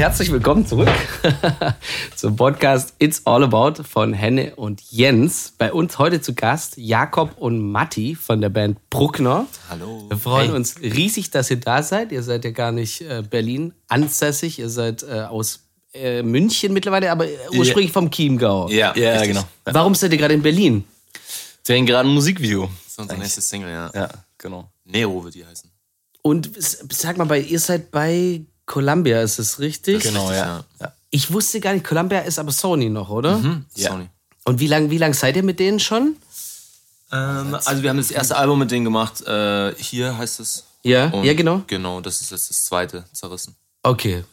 herzlich willkommen zurück zum Podcast It's All About von Henne und Jens. Bei uns heute zu Gast Jakob und Matti von der Band Bruckner. Hallo. Wir freuen uns riesig, dass ihr da seid. Ihr seid ja gar nicht Berlin ansässig, ihr seid aus München mittlerweile, aber ursprünglich vom Chiemgau. Ja, genau. Warum seid ihr gerade in Berlin? Wir haben gerade ein Musikvideo. Das ist unser nächstes Single, ja. Ja, genau. Nero wird die heißen. Und sag mal, ihr seid bei Columbia, ist das richtig? Genau, richtig, ja. Ich wusste gar nicht, Columbia ist aber Sony noch, oder? Ja. Sony. Und wie lang seid ihr mit denen schon? Also wir haben das erste Album mit denen gemacht. Hier heißt es. Ja, Und ja, genau. Genau, das ist jetzt das zweite, Zerrissen. Okay.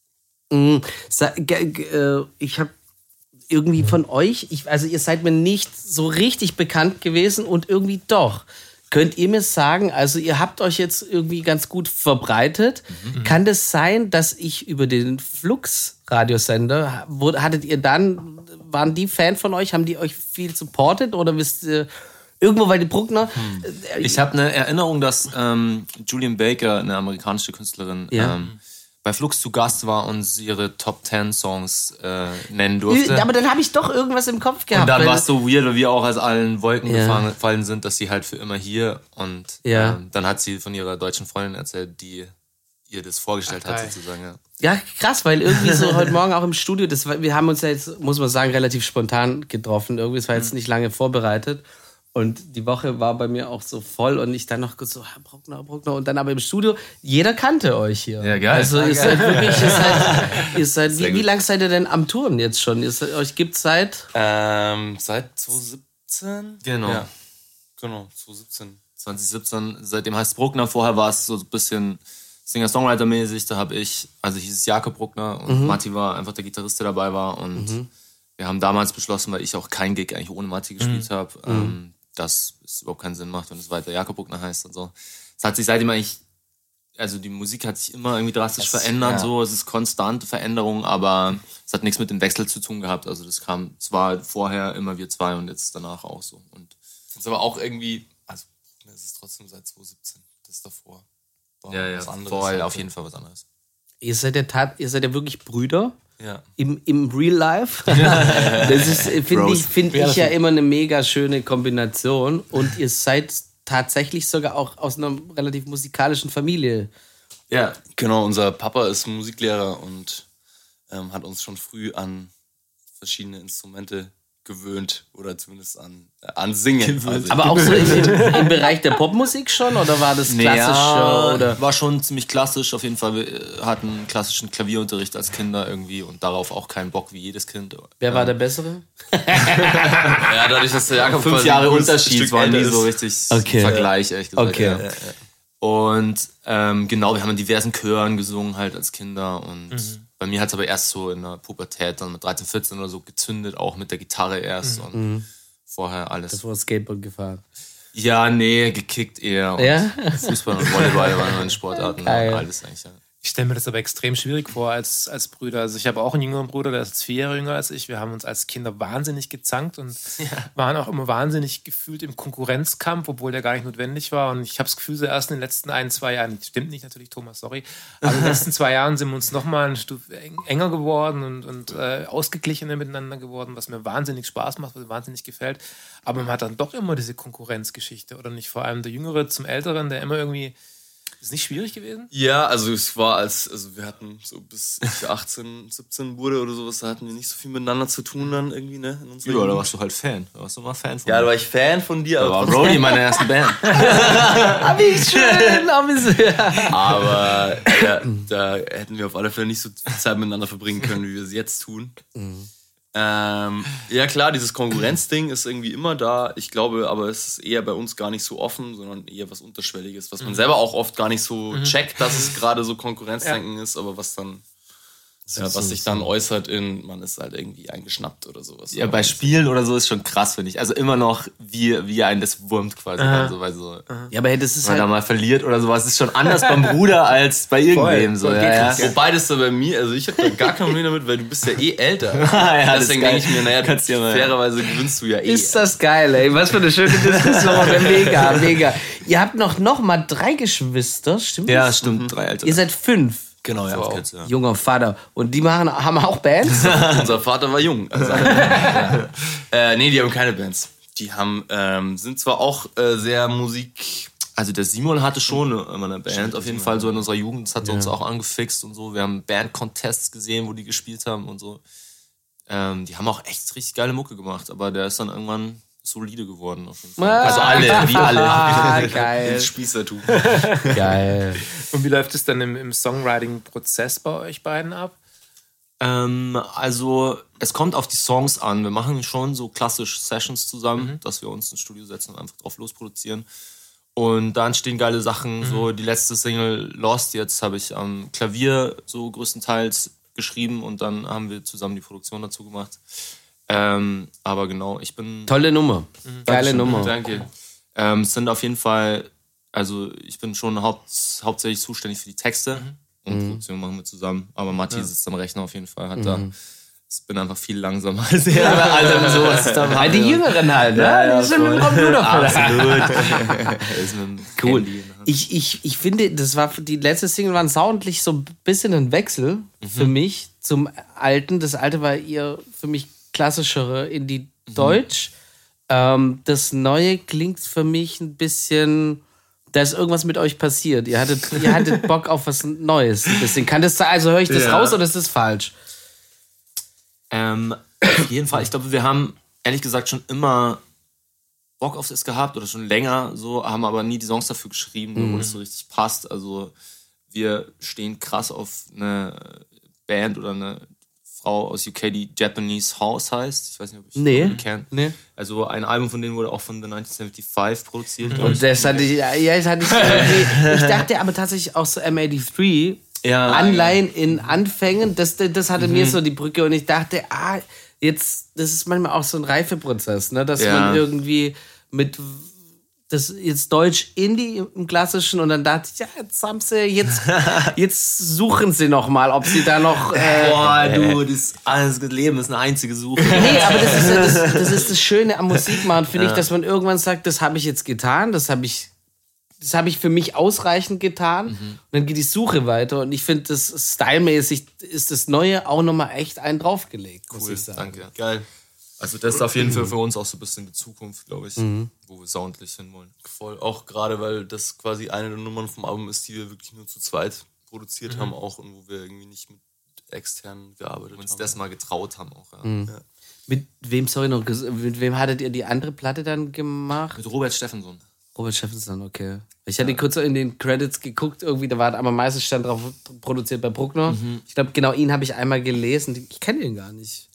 Ich habe irgendwie von euch, also ihr seid mir nicht so richtig bekannt gewesen und irgendwie doch. Könnt ihr mir sagen, also ihr habt euch jetzt irgendwie ganz gut verbreitet. Kann das sein, dass ich über den Flux-Radiosender, waren die Fan von euch? Haben die euch viel supportet oder wisst ihr, irgendwo bei den Bruckner? Ich habe eine Erinnerung, dass Julian Baker, eine amerikanische Künstlerin, bei Flux zu Gast war und sie ihre Top 10 Songs nennen durfte. Aber dann habe ich doch irgendwas im Kopf gehabt. Und dann war es so weird, weil wir auch aus allen Wolken gefallen sind, dass sie halt für immer hier und dann hat sie von ihrer deutschen Freundin erzählt, die ihr das vorgestellt hat sozusagen. Ja, krass, weil irgendwie so heute Morgen auch im Studio, wir haben uns ja jetzt, muss man sagen, relativ spontan getroffen. Irgendwie, es war jetzt nicht lange vorbereitet. Und die Woche war bei mir auch so voll und ich dann noch so, Bruckner. Und dann aber im Studio, jeder kannte euch hier. Ja, geil. Also ihr seid wirklich, wie lange seid ihr denn am Touren jetzt schon? Euch gibt's seit 2017? Genau. Ja. Genau, 2017. 2017, seitdem heißt es Bruckner. Vorher war es so ein bisschen Singer-Songwriter-mäßig. Da habe ich, also hieß es Jakob Bruckner und Matti war einfach der Gitarrist, der dabei war. Und wir haben damals beschlossen, weil ich auch kein Gig eigentlich ohne Matti gespielt habe, dass es überhaupt keinen Sinn macht, wenn es weiter Jakob Bruckner heißt und so. Es hat sich seitdem eigentlich, also die Musik hat sich immer irgendwie drastisch verändert, so. Es ist konstante Veränderung, aber es hat nichts mit dem Wechsel zu tun gehabt. Also es war vorher immer wir zwei und jetzt danach auch so. Und Das ist aber auch irgendwie, also es ist trotzdem seit 2017, das davor war was anderes. vorher auf jeden Fall was anderes. ihr seid ja wirklich Brüder. Ja. Im Real Life. Das ist, finde ich ja immer eine mega schöne Kombination. Und ihr seid tatsächlich sogar auch aus einer relativ musikalischen Familie. Ja, genau. Unser Papa ist Musiklehrer und hat uns schon früh an verschiedene Instrumente gewöhnt oder zumindest an Singen. Also Aber auch so im Bereich der Popmusik schon? Oder war das klassisch? Oder? War schon ziemlich klassisch. Auf jeden Fall, wir hatten klassischen Klavierunterricht als Kinder irgendwie und darauf auch keinen Bock wie jedes Kind. Wer war der Bessere? ja, dadurch, dass der Jakob 5 Jahre Unterschied war nie so richtig. richtig Vergleich, ehrlich gesagt. Okay. Ja. Und genau, wir haben in diversen Chören gesungen halt als Kinder und bei mir hat es aber erst so in der Pubertät dann mit 13, 14 oder so gezündet, auch mit der Gitarre erst und vorher alles. Das war Skateboard gefahren. Ja, nee, gekickt eher. Und Ja? Fußball und Volleyball waren meine Sportarten und alles eigentlich. Ja. Ich stelle mir das aber extrem schwierig vor als Brüder. Also ich habe auch einen jüngeren Bruder, der ist jetzt 4 Jahre jünger als ich. Wir haben uns als Kinder wahnsinnig gezankt und waren auch immer wahnsinnig gefühlt im Konkurrenzkampf, obwohl der gar nicht notwendig war. Und ich habe das Gefühl, so erst in den letzten 1, 2 Jahren, stimmt nicht natürlich, Thomas, sorry, aber in den letzten 2 Jahren sind wir uns nochmal eine Stufe enger geworden und ausgeglichener miteinander geworden, was mir wahnsinnig Spaß macht, was mir wahnsinnig gefällt. Aber man hat dann doch immer diese Konkurrenzgeschichte, oder nicht? Vor allem der Jüngere zum Älteren, der immer irgendwie... Ist nicht schwierig gewesen? Ja, also es war wir hatten so bis ich 18, 17 wurde oder sowas, da hatten wir nicht so viel miteinander zu tun dann irgendwie, ne? Ja, da warst du halt Fan. Da warst du mal Fan von Ja, da war ich Fan von dir. Da war Roadie meine erste Band. Wie schön! Aber ja, da hätten wir auf alle Fälle nicht so viel Zeit miteinander verbringen können, wie wir es jetzt tun. Ja klar, dieses Konkurrenzding ist irgendwie immer da. Ich glaube, aber es ist eher bei uns gar nicht so offen, sondern eher was Unterschwelliges, was man selber auch oft gar nicht so checkt, dass es gerade so Konkurrenzdenken ist, aber was dann was sich dann äußert in, man ist halt irgendwie eingeschnappt oder sowas. Ja, bei Spielen oder so ist schon krass, finde ich. Also immer noch, wie einen das wurmt quasi. Also, weil so, ja, aber das ist wenn man halt... da mal verliert oder sowas, ist schon anders beim Bruder als bei irgendwem. So, ja. Wobei das da bei mir, also ich habe da gar kein Problem damit, weil du bist ja eh älter. Ja, deswegen denke ich mir, naja, ja fairerweise gewinnst du ja eh. Ist das geil, ey. Was für eine schöne Diskussion. Mega. Ihr habt noch mal 3 Geschwister, stimmt das? Ja, stimmt. 3 Ältere. Ihr seid 5. Genau, ja. Kids, ja. Junger Vater. Und die haben auch Bands? Unser Vater war jung. Also, nee, die haben keine Bands. Die haben, sind zwar auch sehr Musik... Also der Simon hatte schon immer eine Band, auf jeden Fall so in unserer Jugend. Das hat uns auch angefixt und so. Wir haben Band-Contests gesehen, wo die gespielt haben und so. Die haben auch echt richtig geile Mucke gemacht, aber der ist dann irgendwann solide geworden. Auf jeden Fall. Also alle, wie alle. Geil. Ins Spießertum. Geil. Und wie läuft es dann im Songwriting-Prozess bei euch beiden ab? Also es kommt auf die Songs an. Wir machen schon so klassisch Sessions zusammen, dass wir uns ins Studio setzen und einfach drauf losproduzieren. Und da entstehen geile Sachen. So die letzte Single Lost, jetzt habe ich am Klavier so größtenteils geschrieben und dann haben wir zusammen die Produktion dazu gemacht. Aber genau, ich bin... Tolle Nummer. Geile Nummer. Danke. Es sind auf jeden Fall, also ich bin schon hauptsächlich zuständig für die Texte und Produktion machen wir zusammen. Aber Matti sitzt am Rechner auf jeden Fall, hat da... Ich bin einfach viel langsamer als er bei allem so, was ich da mache. Die Jüngeren halt, ne? Ja, die sind mit dem Computer Absolut. Cool. Ich finde, die letzte Single war soundlich so ein bisschen ein Wechsel für mich zum Alten. Das Alte war eher für mich klassischere Indie-Deutsch. Das Neue klingt für mich ein bisschen... Da ist irgendwas mit euch passiert. Ihr hattet Bock auf was Neues. Ein bisschen. Also höre ich das raus oder ist das falsch? Auf jeden Fall. Ich glaube, wir haben ehrlich gesagt schon immer Bock auf das gehabt oder schon länger so, haben aber nie die Songs dafür geschrieben, wo es so richtig passt. Also wir stehen krass auf eine Band oder eine Frau aus UK, die Japanese House heißt. Ich weiß nicht, ob ich die kenne. Nee. Also ein Album von denen wurde auch von The 1975 produziert. Und das hatte ich ich dachte aber tatsächlich auch so M83 Anleihen in Anfängen, das hatte mir so die Brücke und ich dachte, das ist manchmal auch so ein Reifeprozess, ne? Dass man irgendwie mit das jetzt Deutsch Indie im Klassischen und dann dachte ich, jetzt haben sie, jetzt suchen sie noch mal, ob sie da noch... das Leben ist eine einzige Suche. Nee, aber das ist das Schöne am Musikmachen, finde ich, dass man irgendwann sagt, das habe ich jetzt getan, das habe ich für mich ausreichend getan. Und dann geht die Suche weiter. Und ich finde, das stylmäßig ist das Neue auch nochmal echt einen draufgelegt, muss ich sagen. Danke. Geil. Also das ist auf jeden Fall für uns auch so ein bisschen die Zukunft, glaube ich, wo wir soundlich hinwollen. Voll, auch gerade, weil das quasi eine der Nummern vom Album ist, die wir wirklich nur zu zweit produziert haben auch und wo wir irgendwie nicht mit externen gearbeitet haben. Uns das mal getraut haben auch. Ja. Ja. Mit wem hattet ihr die andere Platte dann gemacht? Mit Robert Steffenson. Robert Steffenson, okay. Ich hatte kurz in den Credits geguckt, irgendwie, da war am meisten stand drauf produziert bei Bruckner. Ich glaube, genau ihn habe ich einmal gelesen. Ich kenne ihn gar nicht.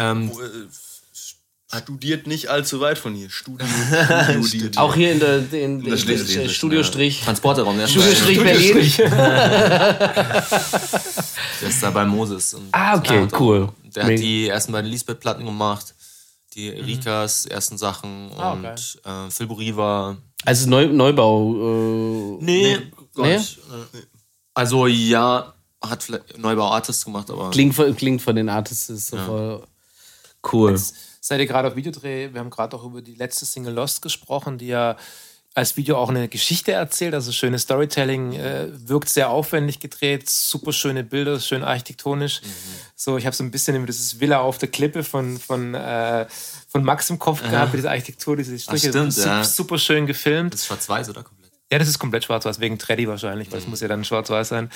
Studiert nicht allzu weit von hier. Studio. Auch hier in der Studio-Strich. Transporterraum, ja. Studio-Strich Berlin. Der ist da bei Moses. Und okay, cool. Der hat die ersten beiden Lisbeth-Platten gemacht, die Rikas ersten Sachen und Phil Bourri war... Also Neubau? Nee. Also ja, hat vielleicht Neubau Artists gemacht, aber... Klingt von den Artists ist so voll cool. Jetzt seid ihr gerade auf Videodreh. Wir haben gerade auch über die letzte Single Lost gesprochen, die ja als Video auch eine Geschichte erzählt, also schönes Storytelling, wirkt sehr aufwendig gedreht, super schöne Bilder, schön architektonisch. So, ich habe so ein bisschen über dieses Villa auf der Klippe von Max im Kopf gehabt, diese Architektur, diese Striche. Stimmt, super schön gefilmt. Das ist schwarz-weiß, oder? Komplett? Ja, das ist komplett schwarz-weiß, wegen Treddy wahrscheinlich, weil es muss ja dann schwarz-weiß sein.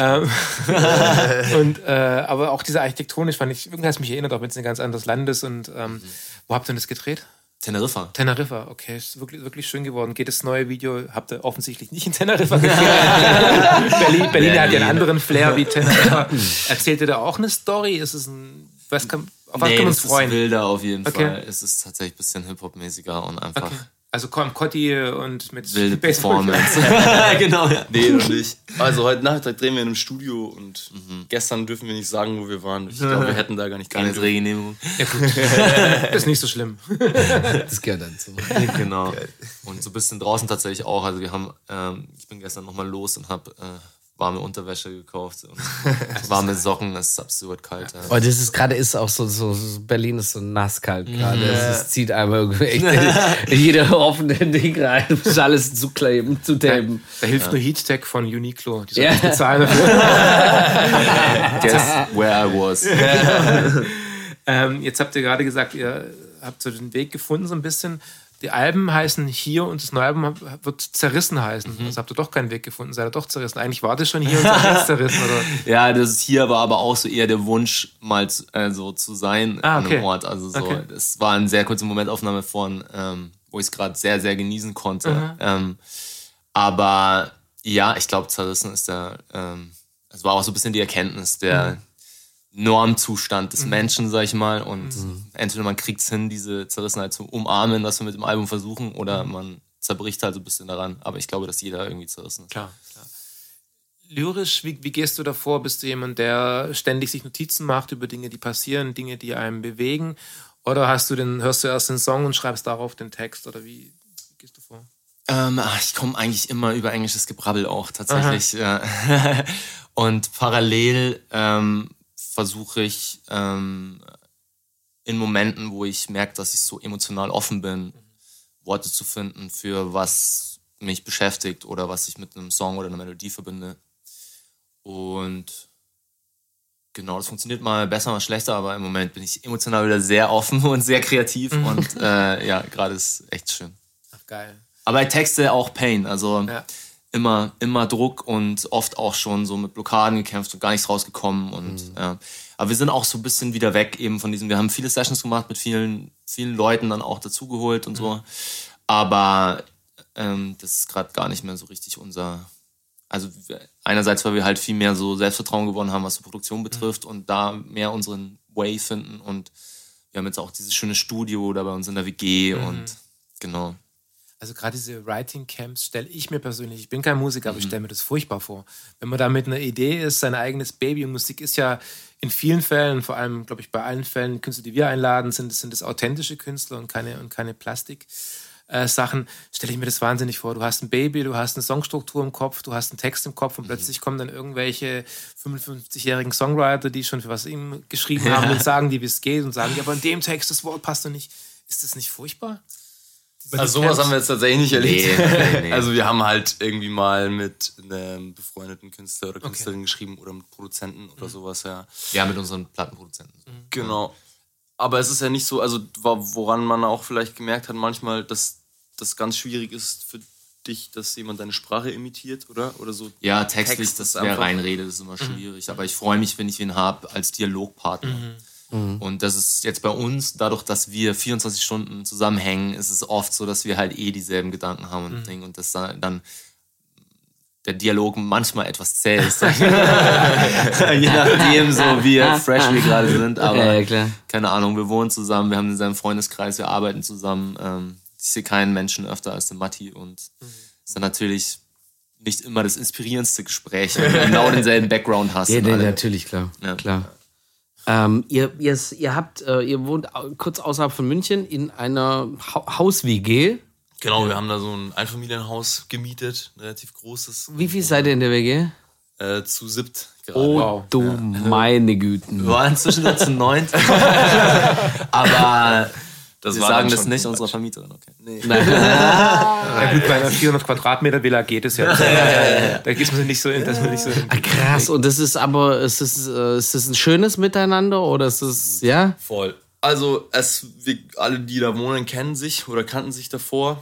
Aber auch diese architektonisch fand ich, irgendwie hat es mich erinnert, auch wenn es ein ganz anderes Land ist. Und wo habt ihr das gedreht? Teneriffa, okay, ist wirklich, wirklich schön geworden. Geht das neue Video, habt ihr offensichtlich nicht in Teneriffa gedreht. Berlin hat ja einen anderen Flair wie Teneriffa. Erzählt ihr da auch eine Story? Ist es ein, auf was kann man uns freuen? Es ist wilder auf jeden Fall. Es ist tatsächlich ein bisschen Hip-Hop-mäßiger und einfach... Okay. Also Kotti und mit wilde Performance. Genau, ja. Nee, noch nicht. Also heute Nachmittag drehen wir in einem Studio und gestern dürfen wir nicht sagen, wo wir waren. Ich glaube, wir hätten da gar nicht keine Drehgenehmigung. Ja, gut. Das ist nicht so schlimm. Das gehört dazu. Genau. Und so ein bisschen draußen tatsächlich auch. Also wir haben, ich bin gestern nochmal los und habe warme Unterwäsche gekauft und warme Socken, es ist absurd kalt. Ja. Oh, das ist gerade auch so Berlin ist so nasskalt gerade. Es zieht einmal irgendwie echt in jede offene Ding rein. Das ist alles zu kleben, zu tapen. Da hilft nur Heattech von Uniqlo. Die sollen nicht bezahlen dafür. Guess where I was. Jetzt habt ihr gerade gesagt, ihr habt so den Weg gefunden so ein bisschen. Die Alben heißen Hier und das neue Album wird Zerrissen heißen. Also habt ihr doch keinen Weg gefunden, seid ihr doch zerrissen. Eigentlich war das schon Hier und seid zerrissen, oder? Ja, das Hier war aber auch so eher der Wunsch, mal so zu sein an einem Ort. Also so, das war eine sehr kurze Momentaufnahme von, wo ich es gerade sehr, sehr genießen konnte. Aber ja, ich glaube, Zerrissen ist es war auch so ein bisschen die Erkenntnis der Normzustand des Menschen, sag ich mal. Und entweder man kriegt es hin, diese Zerrissenheit zu umarmen, was wir mit dem Album versuchen, oder man zerbricht halt so ein bisschen daran. Aber ich glaube, dass jeder irgendwie zerrissen ist. Klar. Lyrisch, wie gehst du davor? Bist du jemand, der ständig sich Notizen macht über Dinge, die passieren, Dinge, die einem bewegen? Oder hörst du erst den Song und schreibst darauf den Text? Oder wie gehst du vor? Ich komme eigentlich immer über englisches Gebrabbel auch, tatsächlich. Ja. Und parallel versuche ich in Momenten, wo ich merke, dass ich so emotional offen bin, Worte zu finden für was mich beschäftigt oder was ich mit einem Song oder einer Melodie verbinde. Und genau, das funktioniert mal besser, mal schlechter, aber im Moment bin ich emotional wieder sehr offen und sehr kreativ und gerade ist echt schön. Ach, geil. Aber ich texte auch Pain, also immer Druck und oft auch schon so mit Blockaden gekämpft und gar nichts rausgekommen. Und aber wir sind auch so ein bisschen wieder weg eben von diesem, wir haben viele Sessions gemacht mit vielen Leuten dann auch dazugeholt und so. Aber das ist gerade gar nicht mehr so richtig also einerseits, weil wir halt viel mehr so Selbstvertrauen gewonnen haben, was die Produktion betrifft und da mehr unseren Way finden. Und wir haben jetzt auch dieses schöne Studio da bei uns in der WG und genau. Also gerade diese Writing-Camps stelle ich mir persönlich, ich bin kein Musiker, aber ich stelle mir das furchtbar vor. Wenn man da mit einer Idee ist, sein eigenes Baby, und Musik ist ja in vielen Fällen, vor allem, glaube ich, bei allen Fällen, Künstler, die wir einladen, sind es authentische Künstler und keine Plastik-Sachen, stelle ich mir das wahnsinnig vor. Du hast ein Baby, du hast eine Songstruktur im Kopf, du hast einen Text im Kopf und plötzlich kommen dann irgendwelche 55-jährigen Songwriter, die schon für was ihm geschrieben haben und sagen dir, wie es geht und sagen, ja, aber in dem Text, das Wort passt doch nicht. Ist das nicht furchtbar? Also sowas haben wir jetzt tatsächlich nicht erlebt. Nee. Also wir haben halt irgendwie mal mit einem befreundeten Künstler oder Künstlerin geschrieben oder mit Produzenten oder sowas, ja. Ja, mit unseren Plattenproduzenten. Genau. Aber es ist ja nicht so, also woran man auch vielleicht gemerkt hat manchmal, dass das ganz schwierig ist für dich, dass jemand deine Sprache imitiert, oder? Oder so. Ja, textlich, dass wer reinredet, ist immer schwierig. Aber ich freue mich, wenn ich ihn habe als Dialogpartner. Und das ist jetzt bei uns, dadurch, dass wir 24 Stunden zusammenhängen, ist es oft so, dass wir halt dieselben Gedanken haben und Ding und dass dann der Dialog manchmal etwas zäh ist. Je nachdem, so wie fresh wir gerade sind. Aber keine Ahnung, wir wohnen zusammen, wir haben denselben Freundeskreis, wir arbeiten zusammen. Ich sehe keinen Menschen öfter als den Matti und es ist dann natürlich nicht immer das inspirierendste Gespräch, wenn du genau denselben Background hast. Ja, natürlich, klar. Ihr wohnt kurz außerhalb von München in einer Haus-WG. Genau, wir haben da so ein Einfamilienhaus gemietet, ein relativ großes. Wie viel seid ihr in der WG? Zu 7 gerade. Oh, du meine Güten. Wir waren zwischendurch zu 9. Aber wir sagen das nicht unserer Vermieterin, okay. Nee. Ja gut, bei einer 400 Quadratmeter Villa geht es ja. Da geht man nicht so in. Krass, und das ist aber, ist das ein schönes Miteinander oder ist das, ja? Voll. Also, alle, die da wohnen, kennen sich oder kannten sich davor.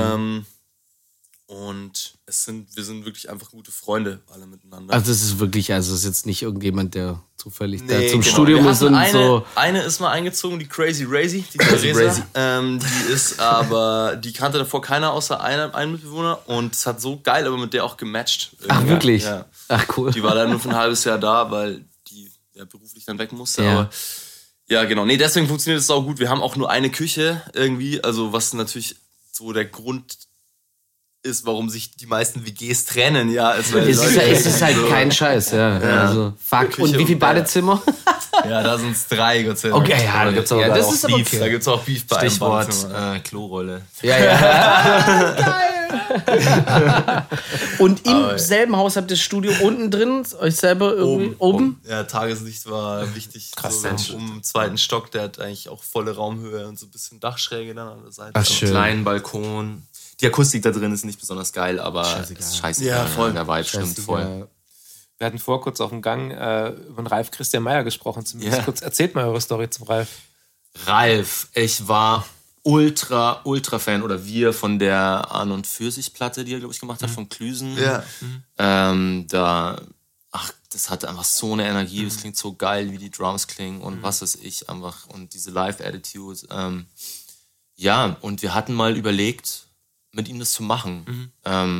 Und wir sind wirklich einfach gute Freunde, alle miteinander. Also das ist wirklich, es ist jetzt nicht irgendjemand, der zufällig da zum Studium ist und so. Eine ist mal eingezogen, die Crazy Razy, die Theresa. Die ist aber, die kannte davor keiner außer einen Mitbewohner und es hat so geil aber mit der auch gematcht. Ach, wirklich? Ja. Ach, cool. Die war dann nur für ein halbes Jahr da, weil die beruflich dann weg musste, aber ja, genau. Nee, deswegen funktioniert es auch gut. Wir haben auch nur eine Küche irgendwie, also was natürlich so der Grund ist, warum sich die meisten WGs trennen, ja. Es ist halt so kein Scheiß, ja. Also, fuck. Und wie viele Badezimmer? Ja, da sind es 3, Gott sei Dank. Okay, ja, da gibt's auch Beef. Okay. Da gibt's auch Beef bei Stichwort Klorolle. Ja. Geil. Und im selben Haus habt ihr das Studio unten drin, euch selber irgendwie oben? Ja, Tageslicht war wichtig. Krass, so, im zweiten Stock, der hat eigentlich auch volle Raumhöhe und so ein bisschen Dachschräge dann an der Seite. Ach, Einen schön. kleinen Balkon. Die Akustik da drin ist nicht besonders geil, aber es ist scheißegal. Ja, voll. Der Vibe stimmt voll. Wir hatten vor kurz auf dem Gang über den Ralf Christian Meyer gesprochen. Zumindest kurz erzählt mal eure Story zum Ralf. Ralf, ich war ultra Fan, oder wir, von der An- und Pfirsich-Platte, die er, glaube ich, gemacht hat, von Klüsen. Ja. Das hatte einfach so eine Energie, das klingt so geil, wie die Drums klingen und was weiß ich einfach. Und diese Live-Attitude. Und wir hatten mal überlegt, mit ihm das zu machen.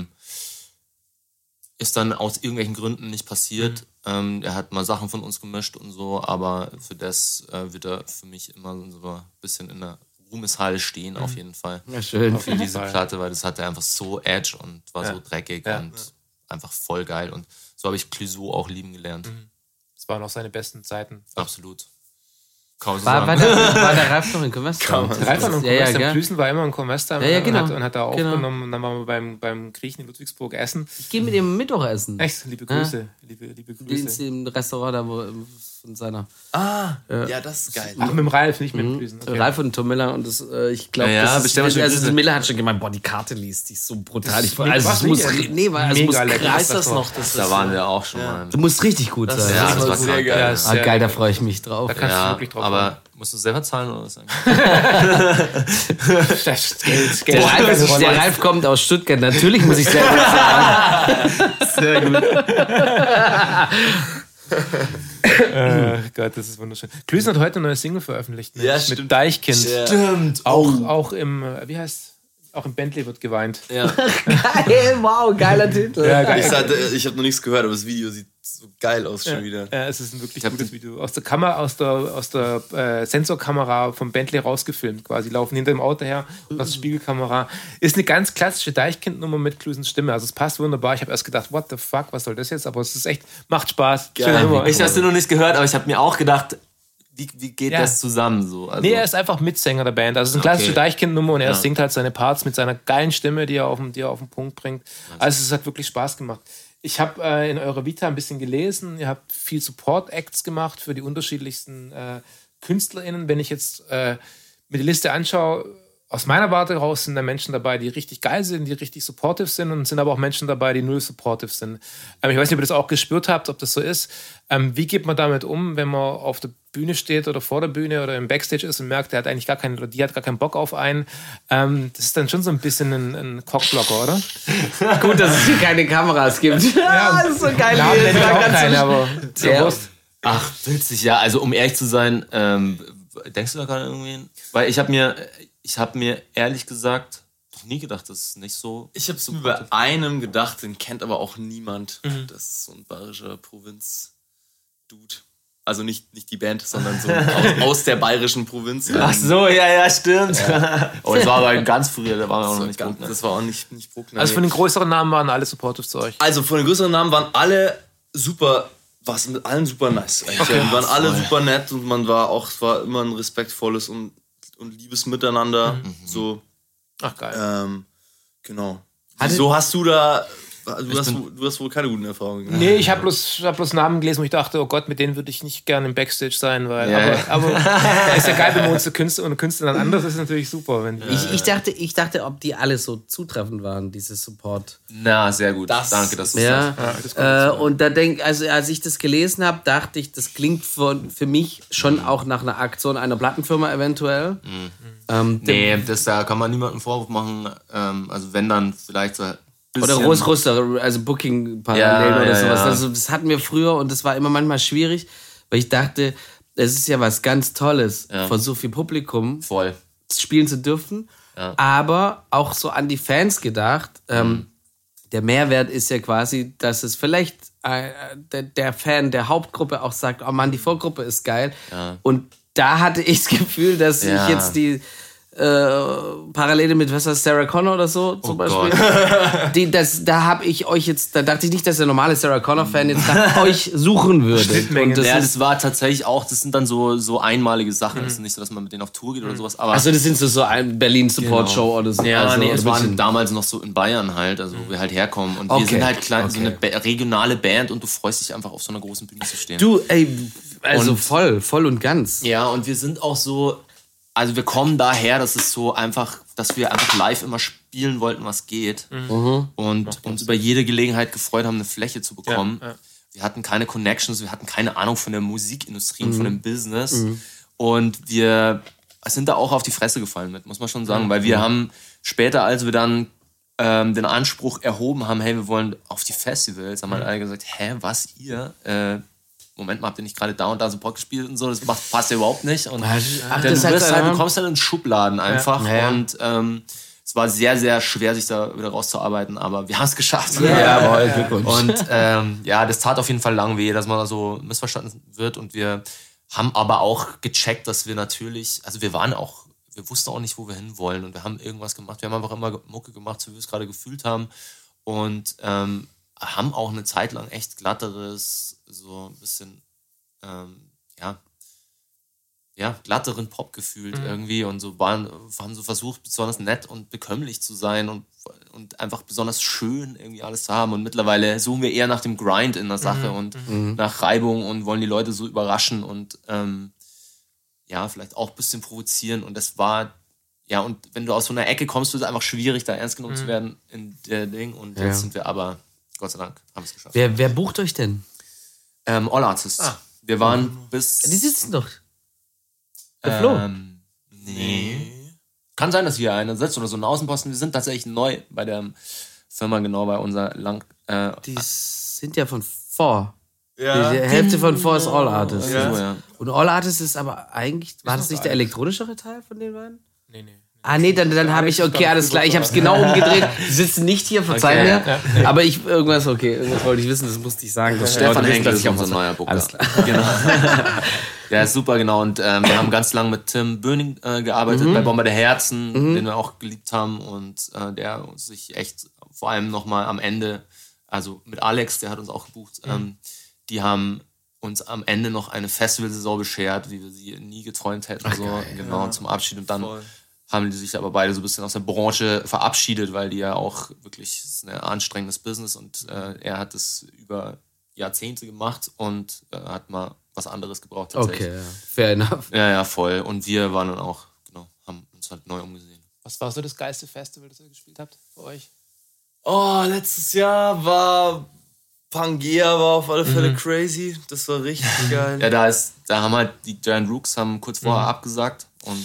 Ist dann aus irgendwelchen Gründen nicht passiert. Er hat mal Sachen von uns gemischt und so, aber für das wird er für mich immer so ein bisschen in der Ruhmeshalle stehen, auf jeden Fall. Ja, schön. Für diese Platte, weil das hatte einfach so Edge und war so dreckig und einfach voll geil. Und so habe ich Clouseau auch lieben gelernt. Das waren auch seine besten Zeiten. Absolut. Kaum so War sagen. der Ralf noch in Convestra? Ralf war noch in Convestra. Plüsen war immer in Convestra genau. und hat da aufgenommen. Und dann waren wir beim Griechen in Ludwigsburg essen. Ich gehe mit ihm Mittagessen. Echt, liebe Grüße. Liebe Grüße. Im Restaurant da, wo von seiner. Ja, das ist geil. Ach, mit dem Ralf, nicht mit dem Plüsen. Okay. Ralf und Tom Miller, und das, ich glaube, bestimmt. Miller hat schon gemeint, boah, die Karte liest, die ist so brutal. Es muss Heißt das noch? Da waren wir auch schon mal. Du musst richtig gut sein. Ja, das war sehr geil. Ah, geil, da freue ich mich drauf. Da kannst du wirklich drauf Aber musst du selber zahlen oder was? Der Ralf kommt aus Stuttgart, natürlich muss ich selber zahlen. Sehr gut. Gott, das ist wunderschön. Klüsen hat heute eine neue Single veröffentlicht. Ne? Ja, Mit stimmt. Deichkind. Stimmt. Auch im, wie heißt, auch im Bentley wird geweint. Ja. Geil, wow, geiler Titel. Ja, geil. Ich habe noch nichts gehört, aber das Video sieht so geil aus schon wieder. Ja, es ist ein wirklich gutes Video. Aus der Sensorkamera vom Bentley rausgefilmt quasi. Laufen hinter dem Auto her und aus der Spiegelkamera. Ist eine ganz klassische Deichkind-Nummer mit Klusens Stimme. Also es passt wunderbar. Ich habe erst gedacht, what the fuck, was soll das jetzt? Aber es ist echt, macht Spaß. Schöne Nummer. Ich habe es noch nicht gehört, aber ich habe mir auch gedacht, wie geht das zusammen so? Also, Nee, er ist einfach Mitsänger der Band. Also es ist eine klassische Deichkind-Nummer und er singt halt seine Parts mit seiner geilen Stimme, die er auf den Punkt bringt. Also es hat wirklich Spaß gemacht. Ich habe in eurer Vita ein bisschen gelesen. Ihr habt viel Support-Acts gemacht für die unterschiedlichsten KünstlerInnen. Wenn ich jetzt mir die Liste anschaue, aus meiner Warte raus sind da Menschen dabei, die richtig geil sind, die richtig supportive sind, und sind aber auch Menschen dabei, die null supportive sind. Ich weiß nicht, ob ihr das auch gespürt habt, ob das so ist. Wie geht man damit um, wenn man auf der Bühne steht oder vor der Bühne oder im Backstage ist und merkt, der hat eigentlich die hat gar keinen Bock auf einen? Das ist dann schon so ein bisschen ein Cockblocker, oder? Gut, dass es hier keine Kameras gibt. Ja, das ist so geil. Ja, ich auch keine, aber Ach, witzig, ja. Also um ehrlich zu sein, denkst du da gerade irgendwen? Weil ich habe mir ehrlich gesagt noch nie gedacht, das ist nicht so. Ich habe es mir bei einem gedacht, den kennt aber auch niemand. Das ist so ein bayerischer Provinz-Dude. Also nicht die Band, sondern so aus der bayerischen Provinz. Ach so, ja, stimmt. Ja. Oh, das war aber ganz früher, da waren wir auch noch nicht Bruckner. Das war auch nicht Bruckner. Also von den größeren Namen waren alle supportive zu euch? Also von den größeren Namen waren alle super, was mit allen super nice. Okay. Die waren alle super nett und es war immer ein respektvolles und liebes Miteinander. So. Ach, geil. Genau. Wieso hast du da... Du hast wohl keine guten Erfahrungen gemacht. Nee, ich hab bloß Namen gelesen, wo ich dachte, oh Gott, mit denen würde ich nicht gerne im Backstage sein, weil aber ist ja geil, wenn man uns Künstler und Künstler dann anders ist, natürlich super. Wenn Ich dachte, ob die alle so zutreffend waren, diese Support. Na, sehr gut. Danke, dass du sagst. Und da als ich das gelesen habe, dachte ich, das klingt für mich schon auch nach einer Aktion einer Plattenfirma eventuell. Nee, da kann man niemandem Vorwurf machen. Also wenn dann vielleicht so... Oder Großrüster, also Booking-Parallelen oder sowas. Also das hatten wir früher und das war immer manchmal schwierig, weil ich dachte, es ist ja was ganz Tolles, vor so viel Publikum spielen zu dürfen. Ja. Aber auch so an die Fans gedacht, der Mehrwert ist ja quasi, dass es vielleicht der Fan der Hauptgruppe auch sagt, oh Mann, die Vorgruppe ist geil. Ja. Und da hatte ich das Gefühl, dass ich jetzt Parallele mit, was heißt, Sarah Connor oder so zum Beispiel. Da habe ich euch jetzt, da dachte ich nicht, dass der normale Sarah Connor-Fan jetzt nach euch suchen würde. Und das war tatsächlich auch, das sind dann so einmalige Sachen. Es ist nicht so, dass man mit denen auf Tour geht oder sowas. Aber also das sind so ein Berlin-Support-Show oder so. Ja, also, es waren damals noch so in Bayern halt, also wo wir halt herkommen. Und wir sind halt klein, so eine regionale Band und du freust dich einfach auf so einer großen Bühne zu stehen. Du, ey, also voll und ganz. Ja, und wir sind auch so, also wir kommen daher, dass es so einfach, dass wir einfach live immer spielen wollten, was geht. Und uns über jede Gelegenheit gefreut haben, eine Fläche zu bekommen. Ja. Wir hatten keine Connections, wir hatten keine Ahnung von der Musikindustrie und von dem Business. Und wir sind da auch auf die Fresse gefallen mit, muss man schon sagen. Weil wir haben später, als wir dann den Anspruch erhoben haben, hey, wir wollen auf die Festivals, haben halt alle gesagt, was, ihr? Moment mal, habt ihr nicht gerade da und da Support gespielt und so, das passt ja überhaupt nicht. Und du kommst dann in Schubladen einfach. Ja. Und es war sehr, sehr schwer, sich da wieder rauszuarbeiten, aber wir haben es geschafft. Und das tat auf jeden Fall lang weh, dass man da so missverstanden wird. Und wir haben aber auch gecheckt, dass wir natürlich, also wir wussten auch nicht, wo wir hinwollen. Und wir haben irgendwas gemacht. Wir haben einfach immer Mucke gemacht, so wie wir es gerade gefühlt haben. Und haben auch eine Zeit lang echt glatteres, so ein bisschen, glatteren Pop gefühlt irgendwie und so haben so versucht, besonders nett und bekömmlich zu sein und einfach besonders schön irgendwie alles zu haben. Und mittlerweile suchen wir eher nach dem Grind in der Sache und nach Reibung und wollen die Leute so überraschen und vielleicht auch ein bisschen provozieren. Und das war, und wenn du aus so einer Ecke kommst, ist es einfach schwierig, da ernst genug zu werden in der Ding. Und jetzt sind wir aber, Gott sei Dank, haben es geschafft. Wer bucht euch denn? All Artists. Wir waren bis... Die sitzen doch. Der Flo. Nee. Kann sein, dass hier einer sitzt oder so ein Außenposten. Wir sind tatsächlich neu bei der Firma, genau bei unserer die sind ja von vor. Ja. Die Hälfte von vor ist All Artists. Ja. Und All Artists ist aber eigentlich... War das nicht der elektronischere Teil von den beiden? Nee. Nee, dann habe ich, okay, alles klar, ich habe es genau umgedreht. Die sitzen nicht hier, verzeih mir. Ja. Aber irgendwas wollte ich wissen, das musste ich sagen. Stefan Henkel ist unser neuer Booker. Alles klar. Genau. Ja, ist super, genau. Und wir haben ganz lange mit Tim Böning gearbeitet, bei Bomber der Herzen, den wir auch geliebt haben. Und der sich echt vor allem nochmal am Ende, also mit Alex, der hat uns auch gebucht, die haben uns am Ende noch eine Festivalsaison beschert, wie wir sie nie geträumt hätten. Geil, zum Abschied. Und dann haben die sich aber beide so ein bisschen aus der Branche verabschiedet, weil die ja auch wirklich, es ist ein anstrengendes Business und er hat es über Jahrzehnte gemacht und hat mal was anderes gebraucht tatsächlich. Okay, fair enough. Ja, voll. Und wir waren dann auch, haben uns halt neu umgesehen. Was war so das geilste Festival, das ihr gespielt habt für euch? Oh, letztes Jahr war Pangea auf alle Fälle crazy. Das war richtig geil. Ja, da haben halt die Giant Rooks kurz vorher abgesagt und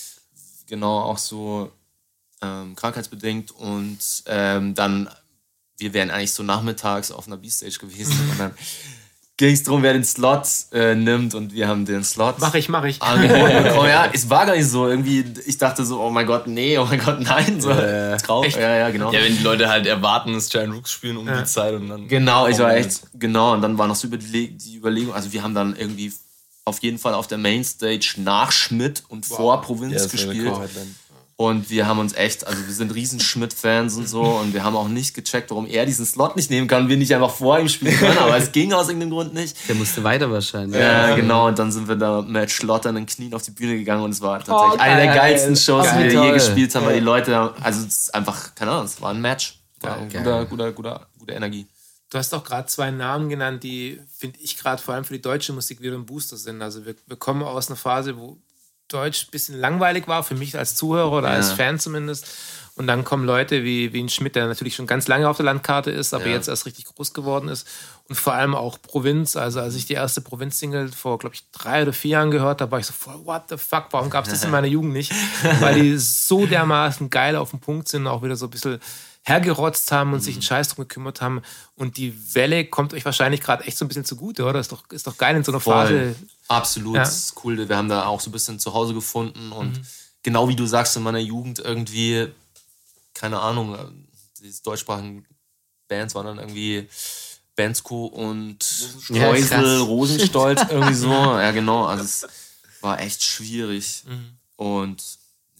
genau auch so krankheitsbedingt und dann, wir wären eigentlich so nachmittags auf einer B-Stage gewesen und dann ging es darum, wer den Slot nimmt und wir haben den Slot Mach ich. angeboten bekommen. Ja, es war gar nicht so, irgendwie, ich dachte so, oh mein Gott, nee, oh mein Gott, nein, so traurig. Ja, genau. Ja, wenn die Leute halt erwarten, dass Giant Rooks spielen um die Zeit und dann... Genau, ich war echt, und dann war noch so die Überlegung, also wir haben dann irgendwie auf jeden Fall auf der Mainstage nach Schmidt und vor Provinz gespielt. Und wir haben uns echt, also wir sind riesen Schmidt-Fans und so und wir haben auch nicht gecheckt, warum er diesen Slot nicht nehmen kann und wir nicht einfach vor ihm spielen können, aber es ging aus irgendeinem Grund nicht. Der musste weiter wahrscheinlich. Ja, genau, und dann sind wir da mit schlotternden Knien auf die Bühne gegangen und es war tatsächlich eine der geilsten Shows, die wir je gespielt haben, weil die Leute, also es ist einfach, keine Ahnung, es war ein Match. War gute Energie. Du hast auch gerade 2 Namen genannt, die, finde ich, gerade vor allem für die deutsche Musik wieder ein Booster sind. Also wir kommen aus einer Phase, wo Deutsch ein bisschen langweilig war, für mich als Zuhörer oder als Fan zumindest. Und dann kommen Leute wie ein Schmidt, der natürlich schon ganz lange auf der Landkarte ist, aber jetzt erst richtig groß geworden ist. Und vor allem auch Provinz. Also als ich die erste Provinz-Single vor, glaube ich, 3 oder 4 Jahren gehört habe, war ich so voll, what the fuck, warum gab es das in meiner Jugend nicht? Weil die so dermaßen geil auf den Punkt sind, auch wieder so ein bisschen hergerotzt haben und sich einen Scheiß drum gekümmert haben. Und die Welle kommt euch wahrscheinlich gerade echt so ein bisschen zugute, oder? Ist doch geil in so einer Phase. Absolut, das ist cool. Wir haben da auch so ein bisschen zu Hause gefunden und genau wie du sagst, in meiner Jugend irgendwie, keine Ahnung, diese deutschsprachigen Bands waren dann irgendwie Bensko und Streusel, Rosenstolz, irgendwie so. Ja, genau, also es war echt schwierig und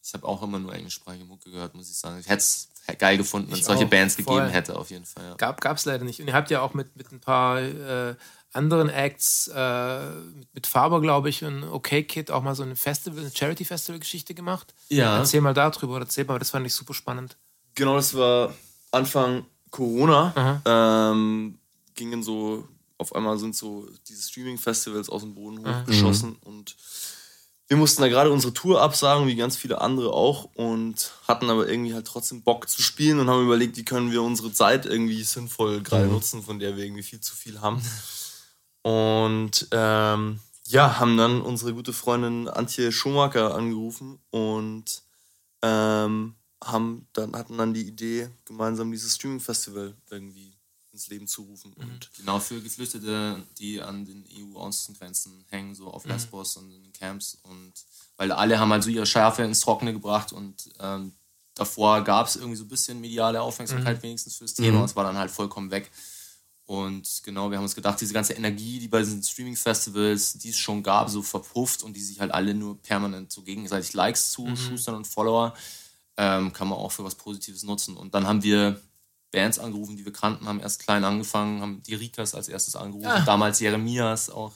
Ich habe auch immer nur englischsprachige Mucke gehört, muss ich sagen. Ich hätte es geil gefunden, wenn es solche Bands gegeben hätte, auf jeden Fall. Ja. Gab es leider nicht. Und ihr habt ja auch mit ein paar anderen Acts, mit Faber, glaube ich, und OK Kid auch mal so eine Charity-Festival-Geschichte gemacht. Ja. Erzähl mal darüber, das fand ich super spannend. Genau, das war Anfang Corona. Gingen so, auf einmal sind so diese Streaming-Festivals aus dem Boden hochgeschossen und wir mussten da gerade unsere Tour absagen, wie ganz viele andere auch, und hatten aber irgendwie halt trotzdem Bock zu spielen und haben überlegt, wie können wir unsere Zeit irgendwie sinnvoll gerade nutzen, von der wir irgendwie viel zu viel haben. Und haben dann unsere gute Freundin Antje Schumacher angerufen und hatten dann die Idee, gemeinsam dieses Streaming-Festival irgendwie ins Leben zu rufen. Und genau, für Geflüchtete, die an den EU-Außengrenzen hängen, so auf Lesbos und in den Camps. Und weil alle haben halt so ihre Schärfe ins Trockene gebracht und davor gab es irgendwie so ein bisschen mediale Aufmerksamkeit wenigstens fürs Thema und es war dann halt vollkommen weg. Und genau, wir haben uns gedacht, diese ganze Energie, die bei diesen Streaming-Festivals, die es schon gab, so verpufft und die sich halt alle nur permanent so gegenseitig Likes zuschustern und Follower, kann man auch für was Positives nutzen. Und dann haben wir Bands angerufen, die wir kannten, haben erst klein angefangen, haben die Rikas als erstes angerufen, damals Jeremias auch.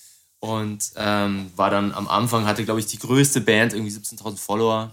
Und war dann am Anfang, hatte glaube ich die größte Band, irgendwie 17.000 Follower.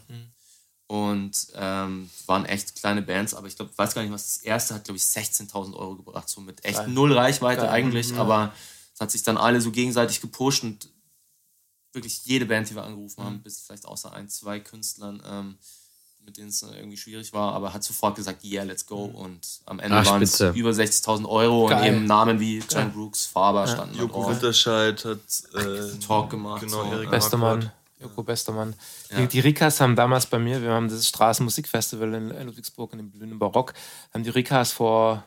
Und waren echt kleine Bands, aber ich glaube, weiß gar nicht, was das erste hat, glaube ich, 16.000 Euro gebracht, so mit echt null Reichweite eigentlich, aber es hat sich dann alle so gegenseitig gepusht und wirklich jede Band, die wir angerufen haben, bis vielleicht außer 1, 2 Künstlern, mit denen es irgendwie schwierig war, aber hat sofort gesagt, yeah, let's go. Und am Ende waren es über 60.000 Euro und eben Namen wie John Brooks, Faber standen Joko drauf. Winterscheid hat Talk gemacht. Genau, so. Erik Bester Joko Bestermann. Die Rikas haben damals bei mir, wir haben das Straßenmusikfestival in Ludwigsburg in dem blühenden Barock, haben die Rikas vor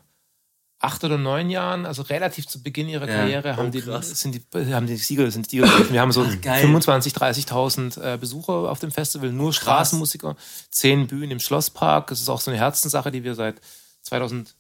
8 oder 9 Jahren, also relativ zu Beginn ihrer Karriere, haben die Sieger. Wir haben so 25.000, 30.000 Besucher auf dem Festival, nur Straßenmusiker, 10 Bühnen im Schlosspark. Das ist auch so eine Herzenssache, die wir seit 2000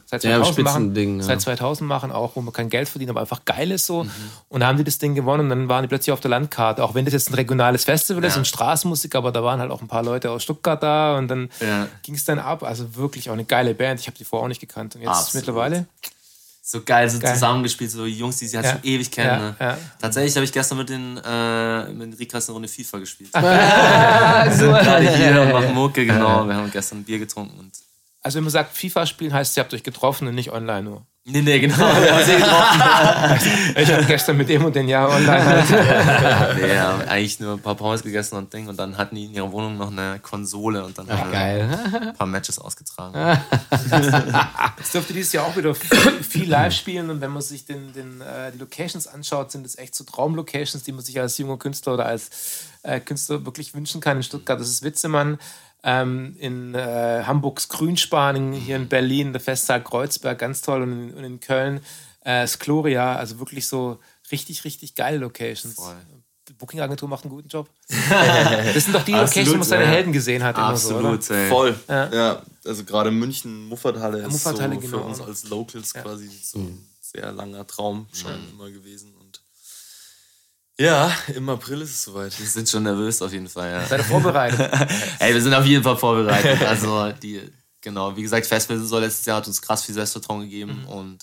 machen. Seit 2000 machen, auch wo man kein Geld verdient, aber einfach geil ist so. Und da haben die das Ding gewonnen und dann waren die plötzlich auf der Landkarte. Auch wenn das jetzt ein regionales Festival ist und Straßenmusik, aber da waren halt auch ein paar Leute aus Stuttgart da und dann ging es dann ab. Also wirklich auch eine geile Band. Ich habe die vorher auch nicht gekannt. Und jetzt mittlerweile... So geil, so zusammengespielt, so Jungs, die sie halt schon ewig kennen. Ne? Tatsächlich habe ich gestern mit den Rikas eine Runde FIFA gespielt. So gerade hier und machen Mucke, genau. Wir haben gestern ein Bier getrunken und also wenn man sagt, FIFA spielen, heißt, ihr habt euch getroffen und nicht online nur. Nee, genau. Wir haben sie getroffen. Ich habe gestern mit dem und den online halt. Wir haben eigentlich nur ein paar Pommes gegessen und Ding und dann hatten die in ihrer Wohnung noch eine Konsole und dann haben wir ein paar Matches ausgetragen. Jetzt dürfte dieses Jahr auch wieder viel live spielen und wenn man sich die Locations anschaut, sind es echt so Traumlocations, die man sich als junger Künstler oder als Künstler wirklich wünschen kann. In Stuttgart, das ist Witzemann. In Hamburgs Grünspan, hier in Berlin, der Festsaal Kreuzberg, ganz toll, und in Köln Skloria, also wirklich so richtig, richtig geile Locations. Voll. Die Booking-Agentur macht einen guten Job. Das sind doch die Locations, wo man seine Helden gesehen hat. Absolut, immer so, voll. Ja, also gerade München, Muffathalle ist so genau, für uns als Locals quasi so ein sehr langer Traum schon immer gewesen. Ja, im April ist es soweit. Wir sind schon nervös auf jeden Fall, ja. Seid ihr vorbereitet? Ey, wir sind auf jeden Fall vorbereitet. Also, wie gesagt, Festfestival letztes Jahr hat uns krass viel Selbstvertrauen gegeben und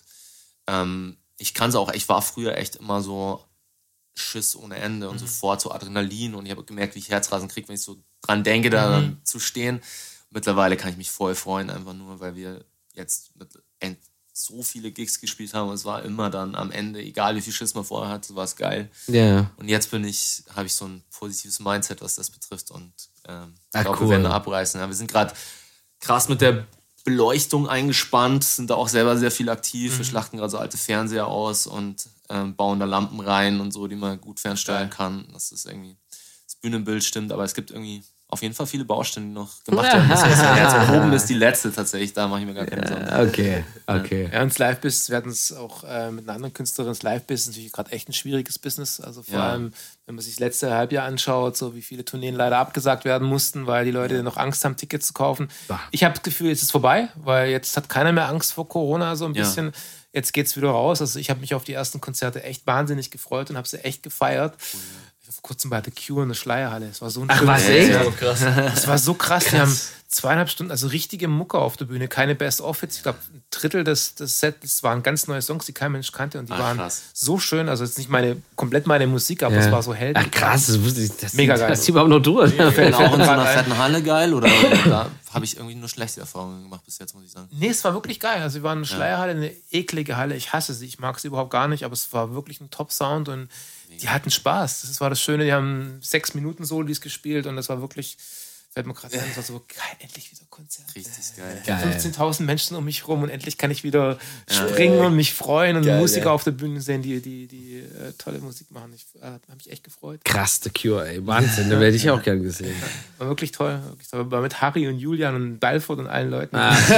ich kann es auch, ich war früher echt immer so Schiss ohne Ende und sofort so Adrenalin und ich habe gemerkt, wie ich Herzrasen kriege, wenn ich so dran denke, da dann zu stehen. Mittlerweile kann ich mich voll freuen, einfach nur, weil wir jetzt so viele Gigs gespielt haben und es war immer dann am Ende, egal wie viel Schiss man vorher hatte, war es geil. Yeah. Und jetzt habe ich so ein positives Mindset, was das betrifft und ich glaube, wir werden da abreißen. Ja, wir sind gerade krass mit der Beleuchtung eingespannt, sind da auch selber sehr viel aktiv. Wir schlachten gerade so alte Fernseher aus und bauen da Lampen rein und so, die man gut fernsteuern kann. Das ist irgendwie, das Bühnenbild stimmt, aber es gibt irgendwie auf jeden Fall viele Baustellen, die noch gemacht werden müssen. Jetzt oben ist die letzte tatsächlich, da mache ich mir gar keine Sorgen. Okay. Ja, und das Live-Business, wir hatten es auch mit einer anderen Künstlerin, das Live-Business ist natürlich gerade echt ein schwieriges Business. Also vor allem, wenn man sich das letzte Halbjahr anschaut, so wie viele Tourneen leider abgesagt werden mussten, weil die Leute noch Angst haben, Tickets zu kaufen. Ich habe das Gefühl, jetzt ist es vorbei, weil jetzt hat keiner mehr Angst vor Corona, so ein bisschen. Jetzt geht's wieder raus. Also ich habe mich auf die ersten Konzerte echt wahnsinnig gefreut und habe sie echt gefeiert. vor kurzem bei The Cure in der Schleierhalle. Es war so ein Ach, was, echt? Ja, krass. Das war so krass. Die haben 2,5 Stunden, also richtige Mucke auf der Bühne, keine Best-of-Hits. Ich glaube, ein Drittel des Sets waren ganz neue Songs, die kein Mensch kannte. Und die waren so schön. Also jetzt nicht komplett meine Musik, aber es war so hell. Ach krass, das wusste ich. Das mega geil. Das ist überhaupt noch durch. Fällt auch in so einer fetten Halle geil? Oder da habe ich irgendwie nur schlechte Erfahrungen gemacht bis jetzt, muss ich sagen. Nee, es war wirklich geil. Also wir waren in der Schleierhalle, eine eklige Halle. Ich hasse sie, ich mag sie überhaupt gar nicht, aber es war wirklich ein Top-Sound und die hatten Spaß. Das war das Schöne, die haben 6 Minuten Solis gespielt und das war wirklich, fällt mir gerade ein, das war so geil, endlich wieder Konzert. Richtig geil. 15.000 Menschen um mich rum und endlich kann ich wieder springen und mich freuen und Musiker auf der Bühne sehen, die tolle Musik machen. Ich habe mich echt gefreut. Krass, The Cure, ey. Wahnsinn, da werde ich auch gern gesehen. War wirklich toll. Wirklich toll. War mit Harry und Julian und Balford und allen Leuten.